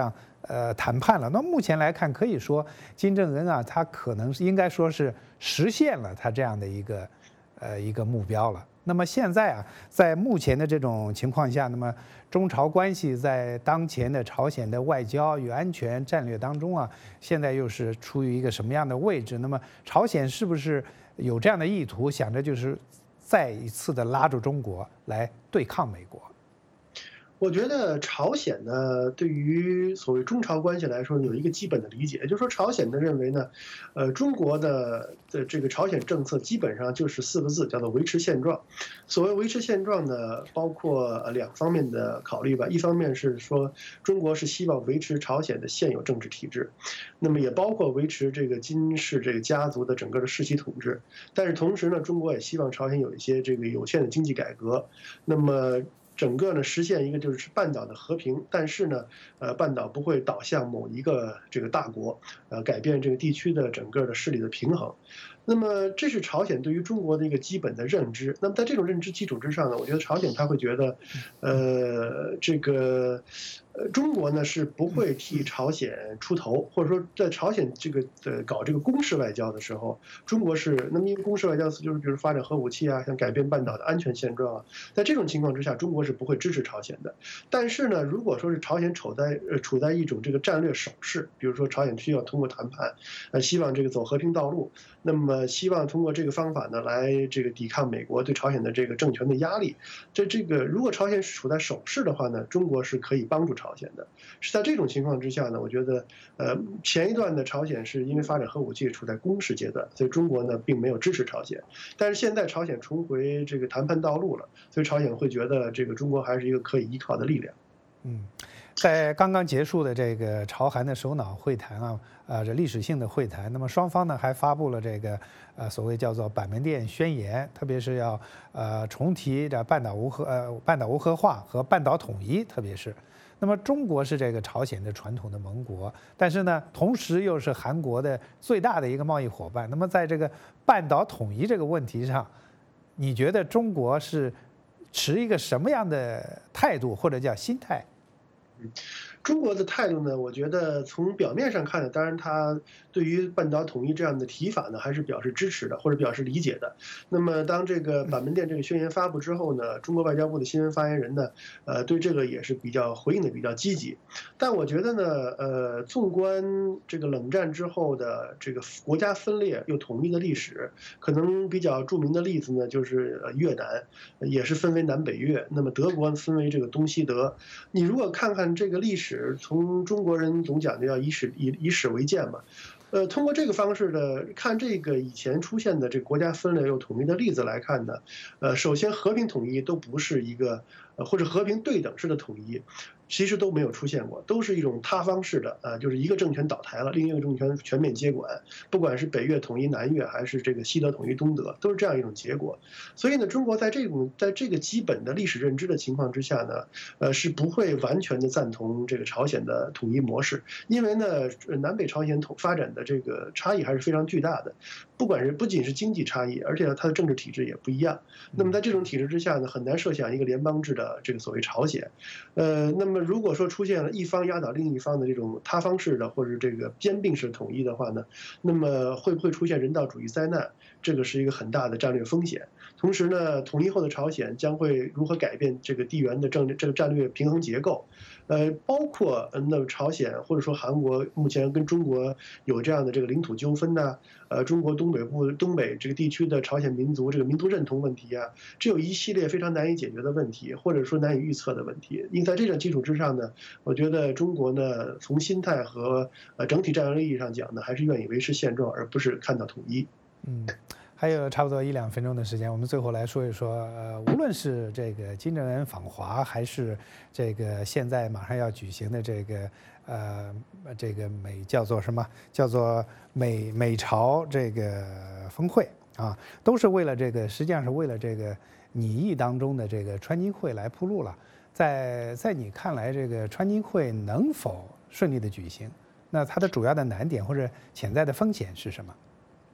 呃谈判了。那目前来看，可以说金正恩啊，他可能是应该说是实现了他这样的一个呃一个目标了。那么现在啊，在目前的这种情况下，那么中朝关系在当前的朝鲜的外交与安全战略当中啊，现在又是处于一个什么样的位置？那么朝鲜是不是有这样的意图，想着就是再一次的拉住中国来对抗美国？ 我觉得朝鲜呢，对于所谓中朝关系来说，有一个基本的理解，就是说朝鲜呢认为呢，呃，中国的的这个朝鲜政策基本上就是四个字，叫做维持现状。所谓维持现状呢，包括两方面的考虑吧，一方面是说中国是希望维持朝鲜的现有政治体制，那么也包括维持这个金氏这个家族的整个的世袭统治，但是同时呢，中国也希望朝鲜有一些这个有限的经济改革，那么整个呢实现一个就是半岛的和平，但是呢，呃，半岛不会倒向某一个这个大国，呃，改变这个地区的整个的势力的平衡。那么这是朝鲜对于中国的一个基本的认知。那么在这种认知基础之上呢，我觉得朝鲜他会觉得，呃，这个，呃，中国呢是不会替朝鲜出头，或者说在朝鲜这个呃搞这个攻势外交的时候，中国是那么因为攻势外交就是比如发展核武器啊，像改变半岛的安全现状啊，在这种情况之下，中国是不会支持朝鲜的。但是呢，如果说是朝鲜处在呃处在一种这个战略守势，比如说朝鲜需要通过谈判，呃，希望这个走和平道路，那么希望通过这个方法呢，来这个抵抗美国对朝鲜的这个政权的压力。这这个如果朝鲜处在守势的话呢，中国是可以帮助朝鲜的。是在这种情况之下呢，我觉得，呃，前一段的朝鲜是因为发展核武器处在攻势阶段，所以中国呢并没有支持朝鲜。但是现在朝鲜重回这个谈判道路了，所以朝鲜会觉得这个中国还是一个可以依靠的力量。 嗯。在刚刚结束的这个朝韩的首脑会谈啊，呃，这历史性的会谈，那么双方呢还发布了这个呃所谓叫做板门店宣言，特别是要呃重提这半岛无核呃半岛无核化和半岛统一，特别是，那么中国是这个朝鲜的传统的盟国，但是呢，同时又是韩国的最大的一个贸易伙伴。那么在这个半岛统一这个问题上，你觉得中国是持一个什么样的态度或者叫心态？ 中国的态度呢，我觉得从表面上看呢，当然他对于半岛统一这样的提法呢，还是表示支持的或者表示理解的。那么当这个板门店这个宣言发布之后呢，中国外交部的新闻发言人呢，呃，对这个也是比较回应的比较积极。但我觉得呢，呃，纵观这个冷战之后的这个国家分裂又统一的历史，可能比较著名的例子呢，就是越南，也是分为南北越。那么德国分为这个东西德。你如果看看这个历史，从中国人总讲的要以史以以史为鉴嘛，呃，通过这个方式的看这个以前出现的这个国家分裂又统一的例子来看呢，呃，首先和平统一都不是一个呃或者和平对等式的统一，其实都没有出现过，都是一种塌方式的，呃，就是一个政权倒台了，另一个政权全面接管，不管是北越统一南越，还是这个西德统一东德，都是这样一种结果。所以呢，中国在这种在这个基本的历史认知的情况之下呢，呃，是不会完全的赞同这个朝鲜的统一模式，因为呢，南北朝鲜统发展的这个差异还是非常巨大的，不管是不仅是经济差异，而且它的政治体制也不一样。那么在这种体制之下呢，很难设想一个联邦制的这个所谓朝鲜，呃，那么如果说出现了一方压倒另一方的这种塌方式的或者这个兼并式统一的话呢，那么会不会出现人道主义灾难？这个是一个很大的战略风险。同时呢，统一后的朝鲜将会如何改变这个地缘的政这个战略平衡结构？呃，包括那朝鲜或者说韩国目前跟中国有这样的这个领土纠纷呐，呃，中国东北部东北这个地区的朝鲜民族这个民族认同问题啊，这有一系列非常难以解决的问题，或者说难以预测的问题。因为在这种基础之上呢，我觉得中国呢，从心态和呃整体战略利益上讲呢，还是愿意维持现状，而不是看到统一。 嗯。还有差不多一两分钟的时间，我们最后来说一说，呃，无论是这个金正恩访华，还是这个现在马上要举行的这个，呃，这个美叫做什么？叫做美美朝这个峰会啊，都是为了这个，实际上是为了这个拟议当中的这个川金会来铺路了。在在你看来，这个川金会能否顺利的举行？那它的主要的难点或者潜在的风险是什么？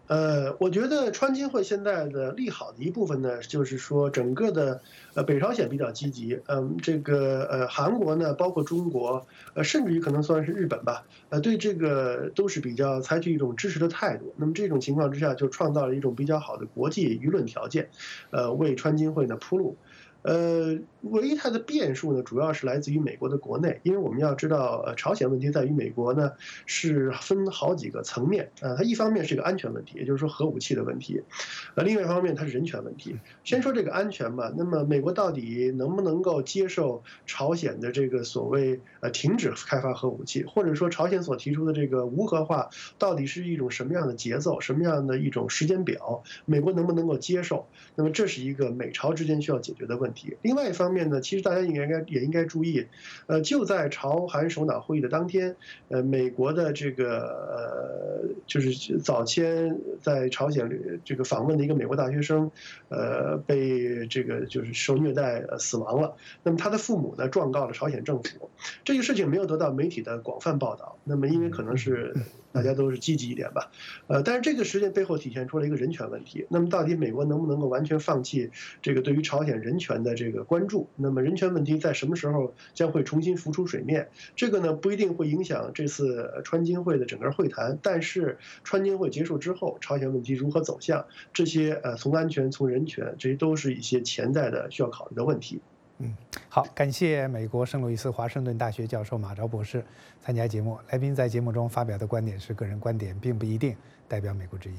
呃，我觉得川金会现在的利好的一部分呢，就是说整个的呃北朝鲜比较积极，嗯，这个呃韩国呢，包括中国，呃，甚至于可能算是日本吧，呃，对这个都是比较采取一种支持的态度。那么这种情况之下，就创造了一种比较好的国际舆论条件，呃，为川金会呢铺路。呃，唯一它的变数呢，主要是来自于美国的国内，因为我们要知道，呃，朝鲜问题在于美国呢是分好几个层面啊、呃，它一方面是一个安全问题，也就是说核武器的问题，呃，另外一方面它是人权问题。先说这个安全吧，那么美国到底能不能够接受朝鲜的这个所谓呃停止开发核武器，或者说朝鲜所提出的这个无核化，到底是一种什么样的节奏，什么样的一种时间表，美国能不能够接受？那么这是一个美朝之间需要解决的问题。另外一方面呢，其实大家应该也应该注意，呃，就在朝韩首脑会议的当天，呃，美国的这个呃，就是早先在朝鲜这个访问的一个美国大学生，呃，被这个就是受虐待死亡了。那么他的父母呢，状告了朝鲜政府。这个事情没有得到媒体的广泛报道。那么因为可能是大家都是积极一点吧，呃，但是这个事件背后体现出了一个人权问题。那么到底美国能不能够完全放弃这个对于朝鲜人权的这个关注？那么人权问题在什么时候将会重新浮出水面？这个呢不一定会影响这次川金会的整个会谈，但是川金会结束之后，朝鲜问题如何走向，这些呃从安全从人权，这些都是一些潜在的需要考虑的问题。 嗯，好，感谢美国圣路易斯华盛顿大学教授马昭博士参加节目。来宾在节目中发表的观点是个人观点，并不一定代表美国之音。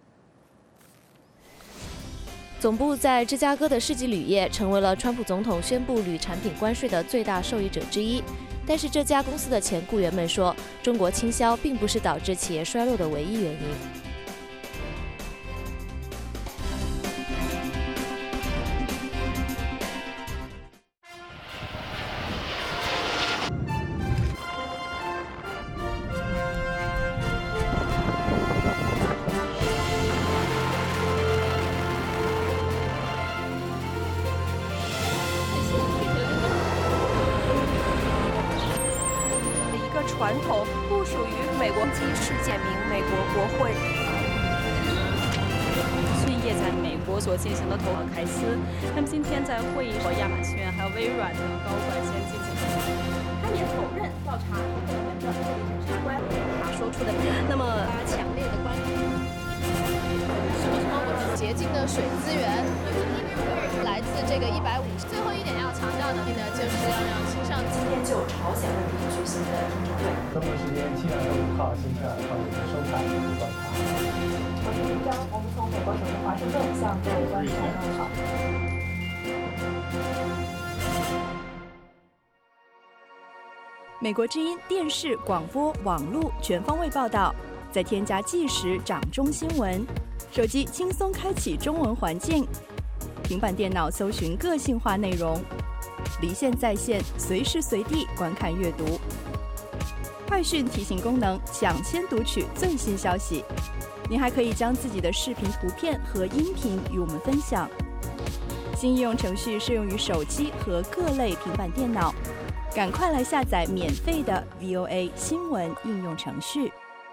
总部在芝加哥的世纪铝业成为了川普总统宣布铝产品关税的最大受益者之一。但是这家公司的前雇员们说，中国倾销并不是导致企业衰落的唯一原因。 传统不属于美国基世界名美国国会。 是业在美国所进行的投行开司，他们今天在会议和亚马逊还有微软的高管先进行。 他也否认调查可能的检察官他说出的那么强烈的观点。 什么什么洁净的水资源，来自这个一百五十。最后一点要强调的呢，就是要让新上今天就朝鲜问题举行的听证会。 中国时间七月二十五号星期二，欢迎收看《观察》。 我是林章，我们从美国首都华盛顿向各位观众问好。 美国之音电视、广播、网络全方位报道，再添加即时掌中新闻，手机轻松开启中文环境，平板电脑搜寻个性化内容，离线在线，随时随地观看阅读。快讯提醒功能，抢先读取最新消息。您还可以将自己的视频、图片和音频与我们分享。新应用程序适用于手机和各类平板电脑，赶快来下载免费的 V O A 新闻应用程序。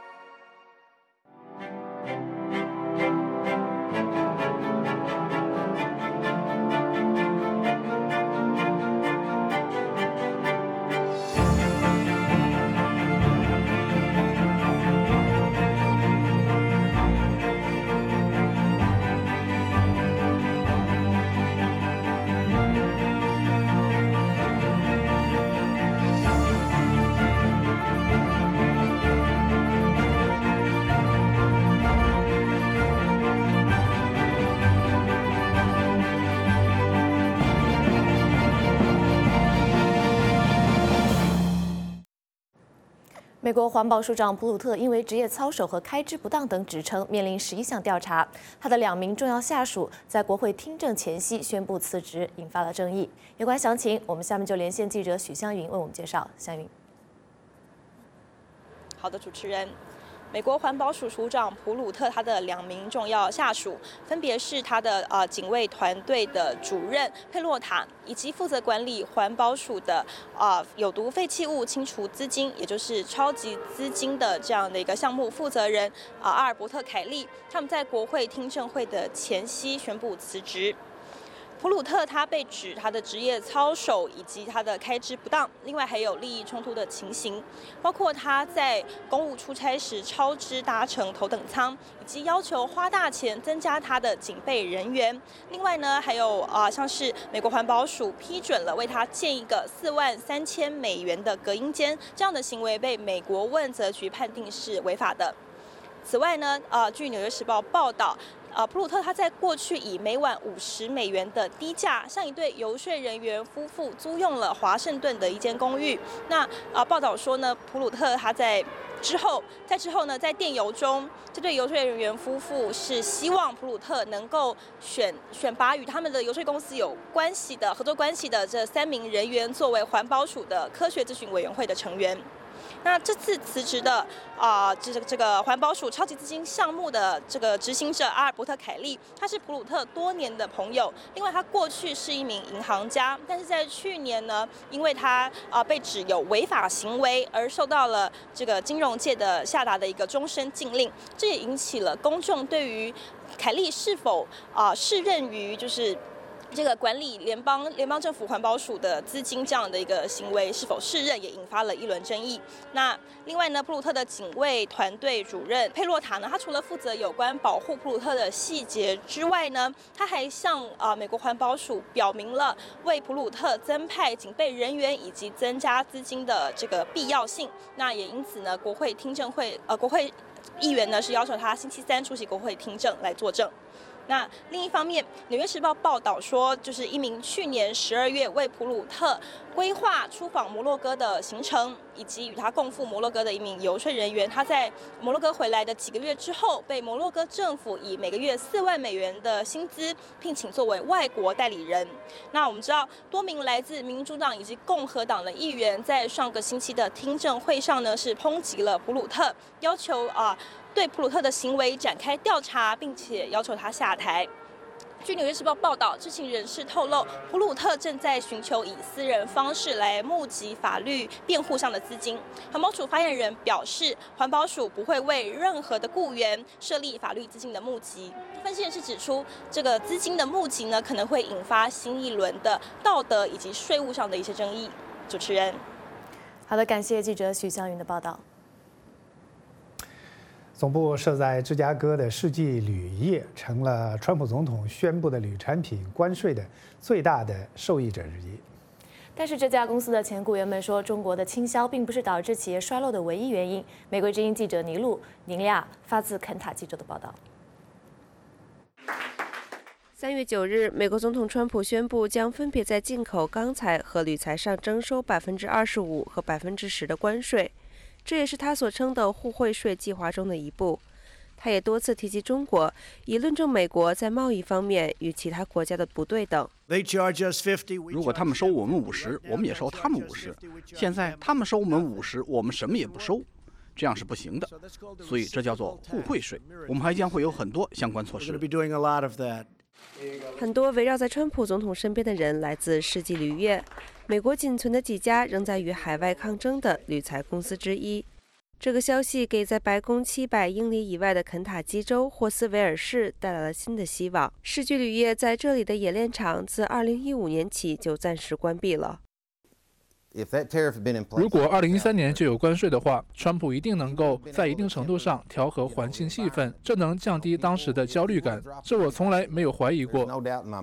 美国环保署长普鲁特因为职业操守和开支不当等指称，面临十一项调查。他的两名重要下属在国会听证前夕宣布辞职，引发了争议。有关详情，我们下面就连线记者许湘云为我们介绍。湘云， 好的，主持人。 美国环保署署长普鲁特他的两名重要下属，分别是他的呃警卫团队的主任佩洛塔，以及负责管理环保署的啊有毒废弃物清除资金，也就是超级资金的这样的一个项目负责人啊阿尔伯特凯利，他们在国会听证会的前夕宣布辞职。普鲁特他被指他的职业操守以及他的开支不当，另外还有利益冲突的情形，包括他在公务出差时超支搭乘头等舱，以及要求花大钱增加他的警备人员。另外呢，还有啊、呃，像是美国环保署批准了为他建一个四万三千美元的隔音间，这样的行为被美国问责局判定是违法的。此外呢，呃，据《纽约时报》报道。呃，普鲁特他在过去以每晚五十美元的低价，向一对游说人员夫妇租用了华盛顿的一间公寓。那呃，报道说呢，普鲁特他在之后，在之后呢，在电邮中，这对游说人员夫妇是希望普鲁特能够选选拔与他们的游说公司有关系的合作关系的这三名人员作为环保署的科学咨询委员会的成员。那这次辞职的啊、呃，这这个环保署超级资金项目的这个执行者阿尔伯特凯利，他是普鲁特多年的朋友。另外，他过去是一名银行家，但是在去年呢，因为他啊、呃、被指有违法行为，而受到了这个金融界的下达的一个终身禁令。这也引起了公众对于凯利是否啊、呃、适任于就是这个管理联邦联邦政府环保署的资金这样的一个行为是否适任，也引发了一轮争议。那另外呢，普鲁特的警卫团队主任佩洛塔呢，他除了负责有关保护普鲁特的细节之外呢，他还向啊、呃、美国环保署表明了为普鲁特增派警备人员以及增加资金的这个必要性。那也因此呢，国会听证会呃国会议员呢是要求他星期三出席国会听证来作证。那另一方面，《纽约时报》报道说，就是一名去年十二月为普鲁特规划出访摩洛哥的行程，以及与他共赴摩洛哥的一名游说人员，他在摩洛哥回来的几个月之后，被摩洛哥政府以每个月四万美元的薪资聘请作为外国代理人。那我们知道，多名来自民主党以及共和党的议员在上个星期的听证会上呢，是抨击了普鲁特，要求啊。呃对普鲁特的行为展开调查，并且要求他下台。据《纽约时报》报道，知情人士透露，普鲁特正在寻求以私人方式来募集法律辩护上的资金。环保署发言人表示，环保署不会为任何的雇员设立法律资金的募集。分析人士指出，这个资金的募集呢，可能会引发新一轮的道德以及税务上的一些争议。主持人， 好的，感谢记者许湘云的报道。 总部设在芝加哥的世纪铝业成了川普总统宣布的铝产品关税的最大的受益者之一。 但是这家公司的前雇员们说，中国的倾销并不是导致企业衰落的唯一原因。美国之音记者尼路·宁亚发自肯塔基州的报道。 三月九日，美国总统川普宣布将分别在进口钢材和铝材上征收百分之二十五和百分之十的关税。这也是他所称的互惠税计划中的一步。他也多次提及中国，以论证美国在贸易方面与其他国家的不对等。 如果他们收我们五十，我们也收他们五十。现在他们收我们五十，我们什么也不收，这样是不行的。所以这叫做互惠税。我们还将会有很多相关措施。 很多围绕在川普总统身边的人来自世纪铝业，美国仅存的几家仍在与海外抗争的铝材公司之一。这个消息给在白宫七百英里以外的肯塔基州霍斯维尔市带来了新的希望。世纪铝业在这里的冶炼厂自二零一五年起就暂时关闭了。 如果二零一三年就有关税的话，川普一定能够在一定程度上调和环境气氛，这能降低当时的焦虑感，这我从来没有怀疑过。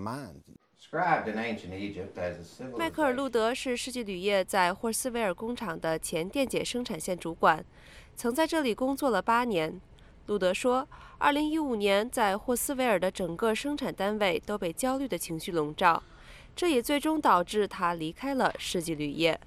迈克尔·路德是世纪铝业在霍斯维尔工厂的前电解生产线主管，曾在这里工作了八年。路德说，二零一五年在霍斯维尔的整个生产单位都被焦虑的情绪笼罩。这也最终导致他离开了世纪铝业。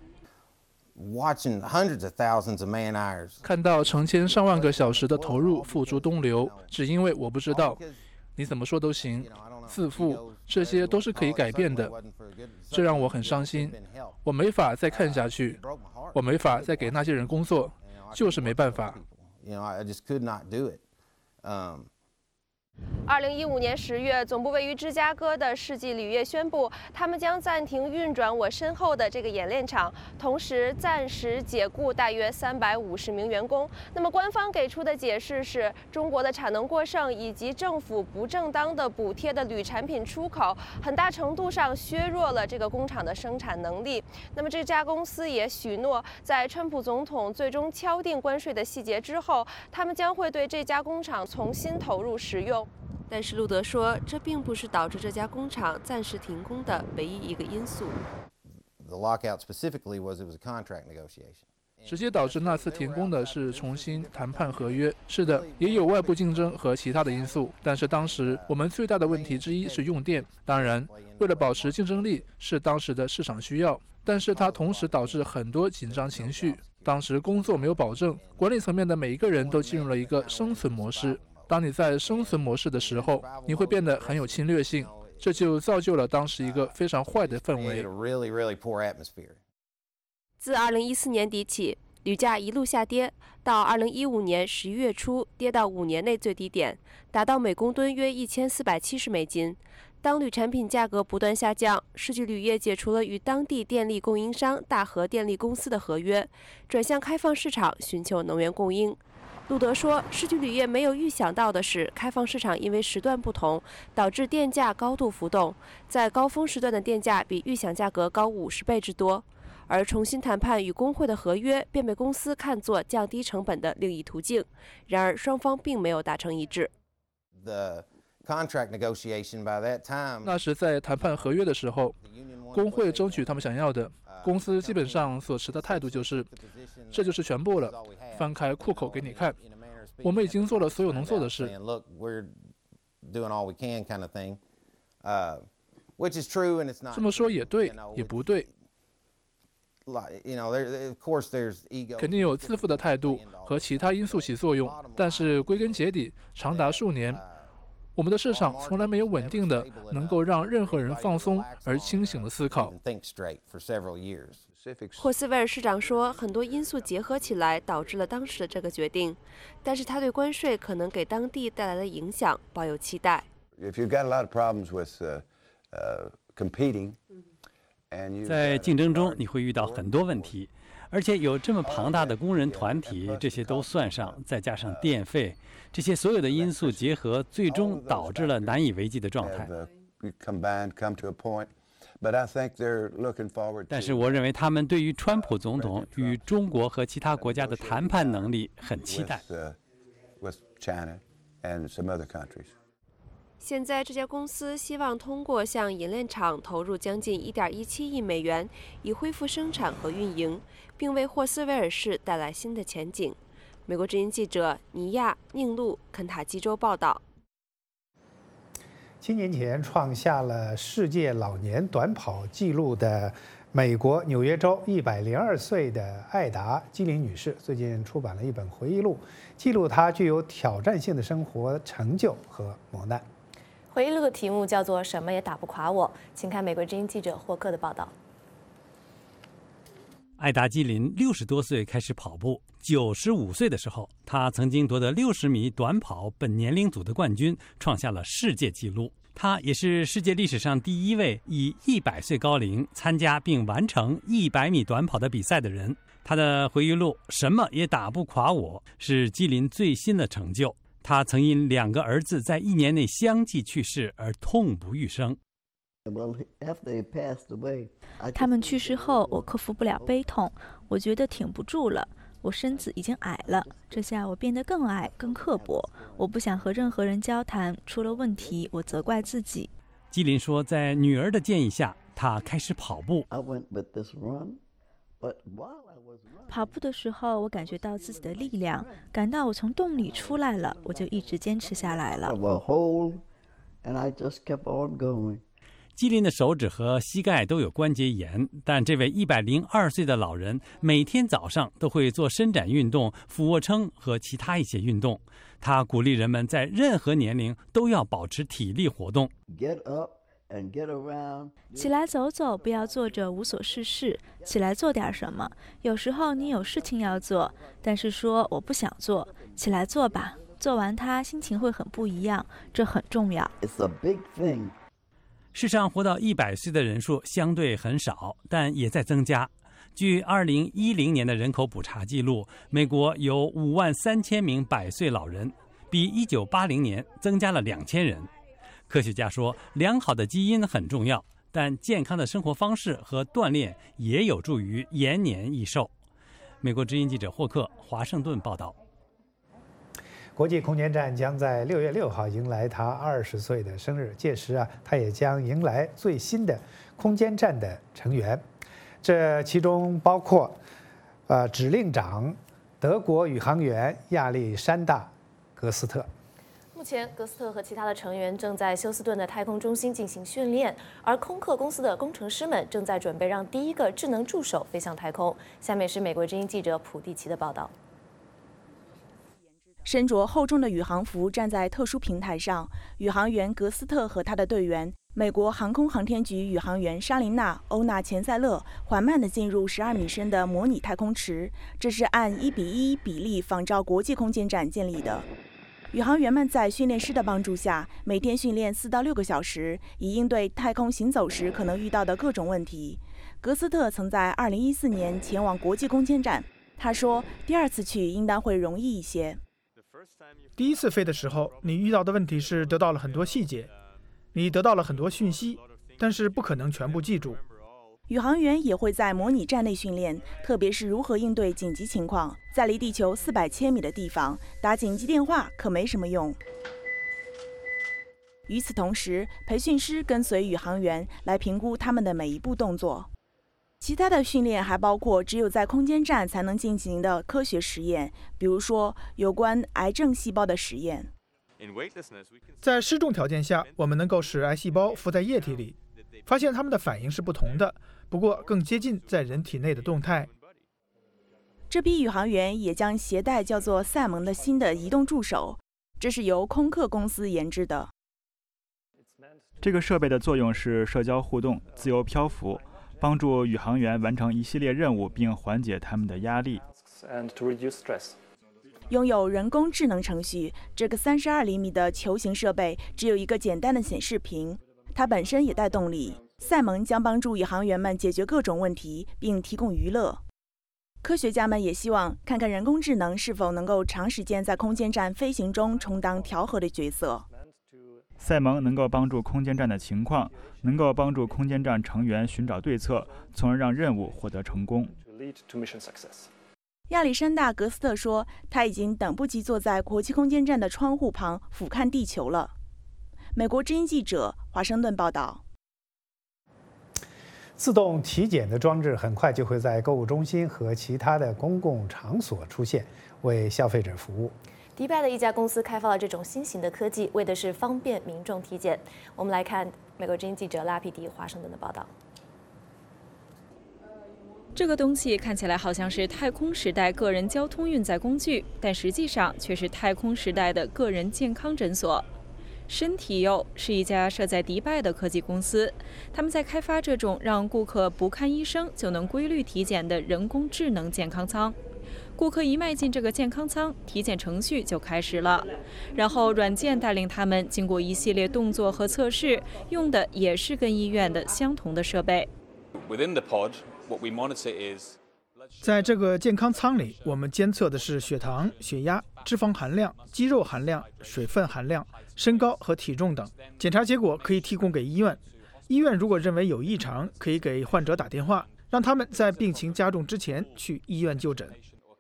看到成千上万个小时的投入付诸东流，只因为我不知道。你怎么说都行，自负，这些都是可以改变的。这让我很伤心，我没法再看下去，我没法再给那些人工作，就是没办法。 You know, I just could not do it. Um, 二零一五年十月，总部位于芝加哥的世纪铝业宣布，他们将暂停运转我身后的这个演练场，同时暂时解雇大约三百五十名员工。那么，官方给出的解释是，中国的产能过剩以及政府不正当的补贴的铝产品出口，很大程度上削弱了这个工厂的生产能力。那么，这家公司也许诺，在川普总统最终敲定关税的细节之后，他们将会对这家工厂重新投入使用。但是路德说，这并不是导致这家工厂暂时停工的唯一一个因素。 The lockout specifically was it was a contract negotiation. 直接导致那次停工的是重新谈判合约。是的，也有外部竞争和其他的因素，但是当时我们最大的问题之一是用电。当然，为了保持竞争力是当时的市场需要，但是它同时导致很多紧张情绪。当时工作没有保证，管理层面的每一个人都进入了一个生存模式。当你在生存模式的时候，你会变得很有侵略性，这就造就了当时一个非常坏的氛围。 自二零一四年底起，铝价一路下跌，到二零一五年十一月初跌到五年内最低点，达到每公吨约一千四百七十美金。当铝产品价格不断下降，世纪铝业解除了与当地电力供应商大和电力公司的合约，转向开放市场寻求能源供应。路德说，世纪铝业没有预想到的是，开放市场因为时段不同，导致电价高度浮动，在高峰时段的电价比预想价格高五十倍之多。而重新谈判与工会的合约便被公司看作降低成本的另一途径。然而，双方并没有达成一致。 The contract negotiation by that time. 那时在谈判合约的时候，工会争取他们想要的，公司基本上所持的态度就是，这就是全部了，翻开库口给你看，我们已经做了所有能做的事。这么说也对，也不对。肯定有自负的态度和其他因素起作用，但是归根结底，长达数年，我们的市场从来没有稳定的能够让任何人放松而清醒的思考。 霍斯威尔市长说，很多因素结合起来导致了当时的这个决定，但是他对关税可能给当地带来的影响抱有期待。 在竞争中，你会遇到很多问题，而且有这么庞大的工人团体，这些都算上，再加上电费，这些所有的因素结合，最终导致了难以为继的状态。但是我认为他们对于川普总统与中国和其他国家的谈判能力很期待。 现在这家公司希望通过向冶炼厂投入将近 一点一七亿美元，以恢复生产和运营，并为霍斯威尔市带来新的前景。美国之音记者尼亚·宁路，肯塔基州报道。 七年前创下了世界老年短跑纪录的美国纽约州一百零二岁的艾达·基林女士，最近出版了一本回忆录，记录她具有挑战性的生活成就和磨难。 回忆录的题目叫做《什么也打不垮我》，请看美国之音记者霍克的报道。 艾达·基林六十多岁开始跑步，九十五岁的时候，他曾经夺得六十米短跑本年龄组的冠军，创下了世界纪录。他也是世界历史上第一位以一百岁高龄参加并完成一百米短跑的比赛的人。他的回忆录《什么也打不垮我》是基林最新的成就。他曾因两个儿子在一年内相继去世而痛不欲生。 他们去世后，我克服不了悲痛，我觉得挺不住了。我身子已经矮了，这下我变得更矮、更刻薄。我不想和任何人交谈，出了问题，我责怪自己。 基林说，在女儿的建议下，他开始跑步。 跑步的时候，我感觉到自己的力量，感到我从洞里出来了，我就一直坚持下来了。 基林的手指和膝盖都有关节炎，但这位一百零二岁的老人每天早上都会做伸展运动、俯卧撑和其他一些运动。他鼓励人们在任何年龄都要保持体力活动。 起来走走，不要坐着无所事事，起来做点什么。有时候你有事情要做，但是说我不想做，起来做吧，做完它心情会很不一样，这很重要。 世上活到一百岁的人数相对很少，但也在增加。据二零一零年的人口普查记录，美国有五万三千名百岁老人，比一九八零年增加了两千人。科学家说，良好的基因很重要，但健康的生活方式和锻炼也有助于延年益寿。美国之音记者霍克华盛顿报道。 国际空间站将在六月六号迎来他二十岁的生日，届时啊，他也将迎来最新的空间站的成员，这其中包括，呃，指令长德国宇航员亚历山大·格斯特。 目前，格斯特和其他的成员正在休斯顿的太空中心进行训练，而空客公司的工程师们正在准备让第一个智能助手飞向太空。下面是美国之音记者普蒂奇的报道。 身着厚重的宇航服站在特殊平台上，宇航员格斯特和他的队员美国航空航天局宇航员莎琳娜·欧纳钱塞勒缓慢地进入十二米深的模拟太空池，这是按一比一比例仿照国际空间站建立的。宇航员们在训练师的帮助下，每天训练四到六个小时，以应对太空行走时可能遇到的各种问题。格斯特曾在二零一四年前往国际空间站，他说：“第二次去应当会容易一些。” 第一次飞的时候，你遇到的问题是得到了很多细节，你得到了很多讯息，但是不可能全部记住。 宇航员也会在模拟站内训练，特别是如何应对紧急情况。在离地球四百千米的地方打紧急电话可没什么用。与此同时，培训师跟随宇航员来评估他们的每一步动作。其他的训练还包括只有在空间站才能进行的科学实验，比如说有关癌症细胞的实验。 在失重条件下，我们能够使癌细胞浮在液体里，发现它们的反应是不同的，不过更接近在人体内的动态。 这批宇航员也将携带叫做赛蒙的新的移动助手，这是由空客公司研制的。 这个设备的作用是社交互动、自由漂浮，帮助宇航员完成一系列任务，并缓解他们的压力。 拥有人工智能程序，这个三十二厘米的球形设备只有一个简单的显示屏，它本身也带动力。赛蒙将帮助宇航员们解决各种问题，并提供娱乐。科学家们也希望看看人工智能是否能够长时间在空间站飞行中充当调和的角色。 赛蒙能够帮助空间站的情况，能够帮助空间站成员寻找对策，从而让任务获得成功。 亚历山大·格斯特说，他已经等不及坐在国际空间站的窗户旁俯瞰地球了。美国之音记者华盛顿报道。 自动体检的装置很快就会在购物中心和其他的公共场所出现，为消费者服务。 迪拜的一家公司开发了这种新型的科技，为的是方便民众体检。我们来看美国之音记者拉皮迪华盛顿的报道。 这个东西看起来好像是太空时代个人交通运载工具，但实际上却是太空时代的个人健康诊所。身体佑是一家设在迪拜的科技公司，他们在开发这种让顾客不看医生就能规律体检的人工智能健康舱。顾客一迈进这个健康舱，体检程序就开始了，然后软件带领他们经过一系列动作和测试，用的也是跟医院的相同的设备。 在这个健康舱里，我们监测的是血糖、血压、脂肪含量、肌肉含量、水分含量、身高和体重等。检查结果可以提供给医院，医院如果认为有异常，可以给患者打电话，让他们在病情加重之前去医院就诊。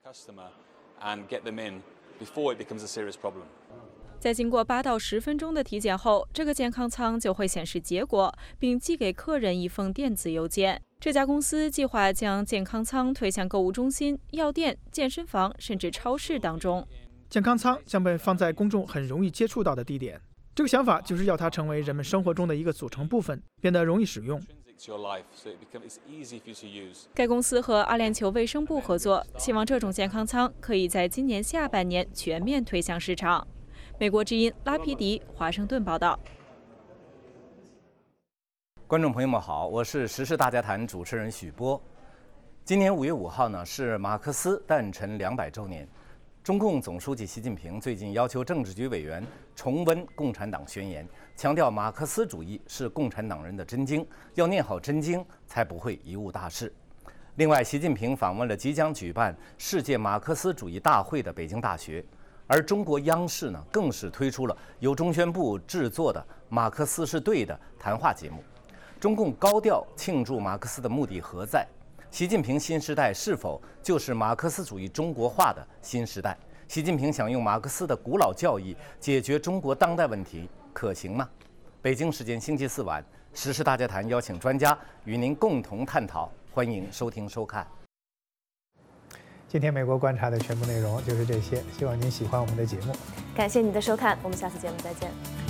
在经过八到十分钟的体检后，这个健康舱就会显示结果，并寄给客人一封电子邮件。这家公司计划将健康舱推向购物中心、药店、健身房，甚至超市当中。 健康舱将被放在公众很容易接触到的地点。这个想法就是要它成为人们生活中的一个组成部分，变得容易使用。 该公司和阿联酋卫生部合作，希望这种健康舱可以在今年下半年全面推向市场。美国之音拉皮迪华盛顿报道。 观众朋友们好，我是时事大家谈主持人许波。今年五月五号呢是马克思诞辰两百周年。中共总书记习近平最近要求政治局委员重温《共产党宣言》，强调马克思主义是共产党人的真经，要念好真经才不会贻误大事。另外，习近平访问了即将举办世界马克思主义大会的北京大学，而中国央视呢更是推出了由中宣部制作的《马克思是对的》谈话节目。中共高调庆祝马克思的目的何在？习近平新时代是否就是马克思主义中国化的新时代？习近平想用马克思的古老教义解决中国当代问题，可行吗？北京时间星期四晚，时事大家谈邀请专家与您共同探讨，欢迎收听收看。 今天美国观察的全部内容就是这些，希望您喜欢我们的节目。 感谢您的收看，我们下次节目再见。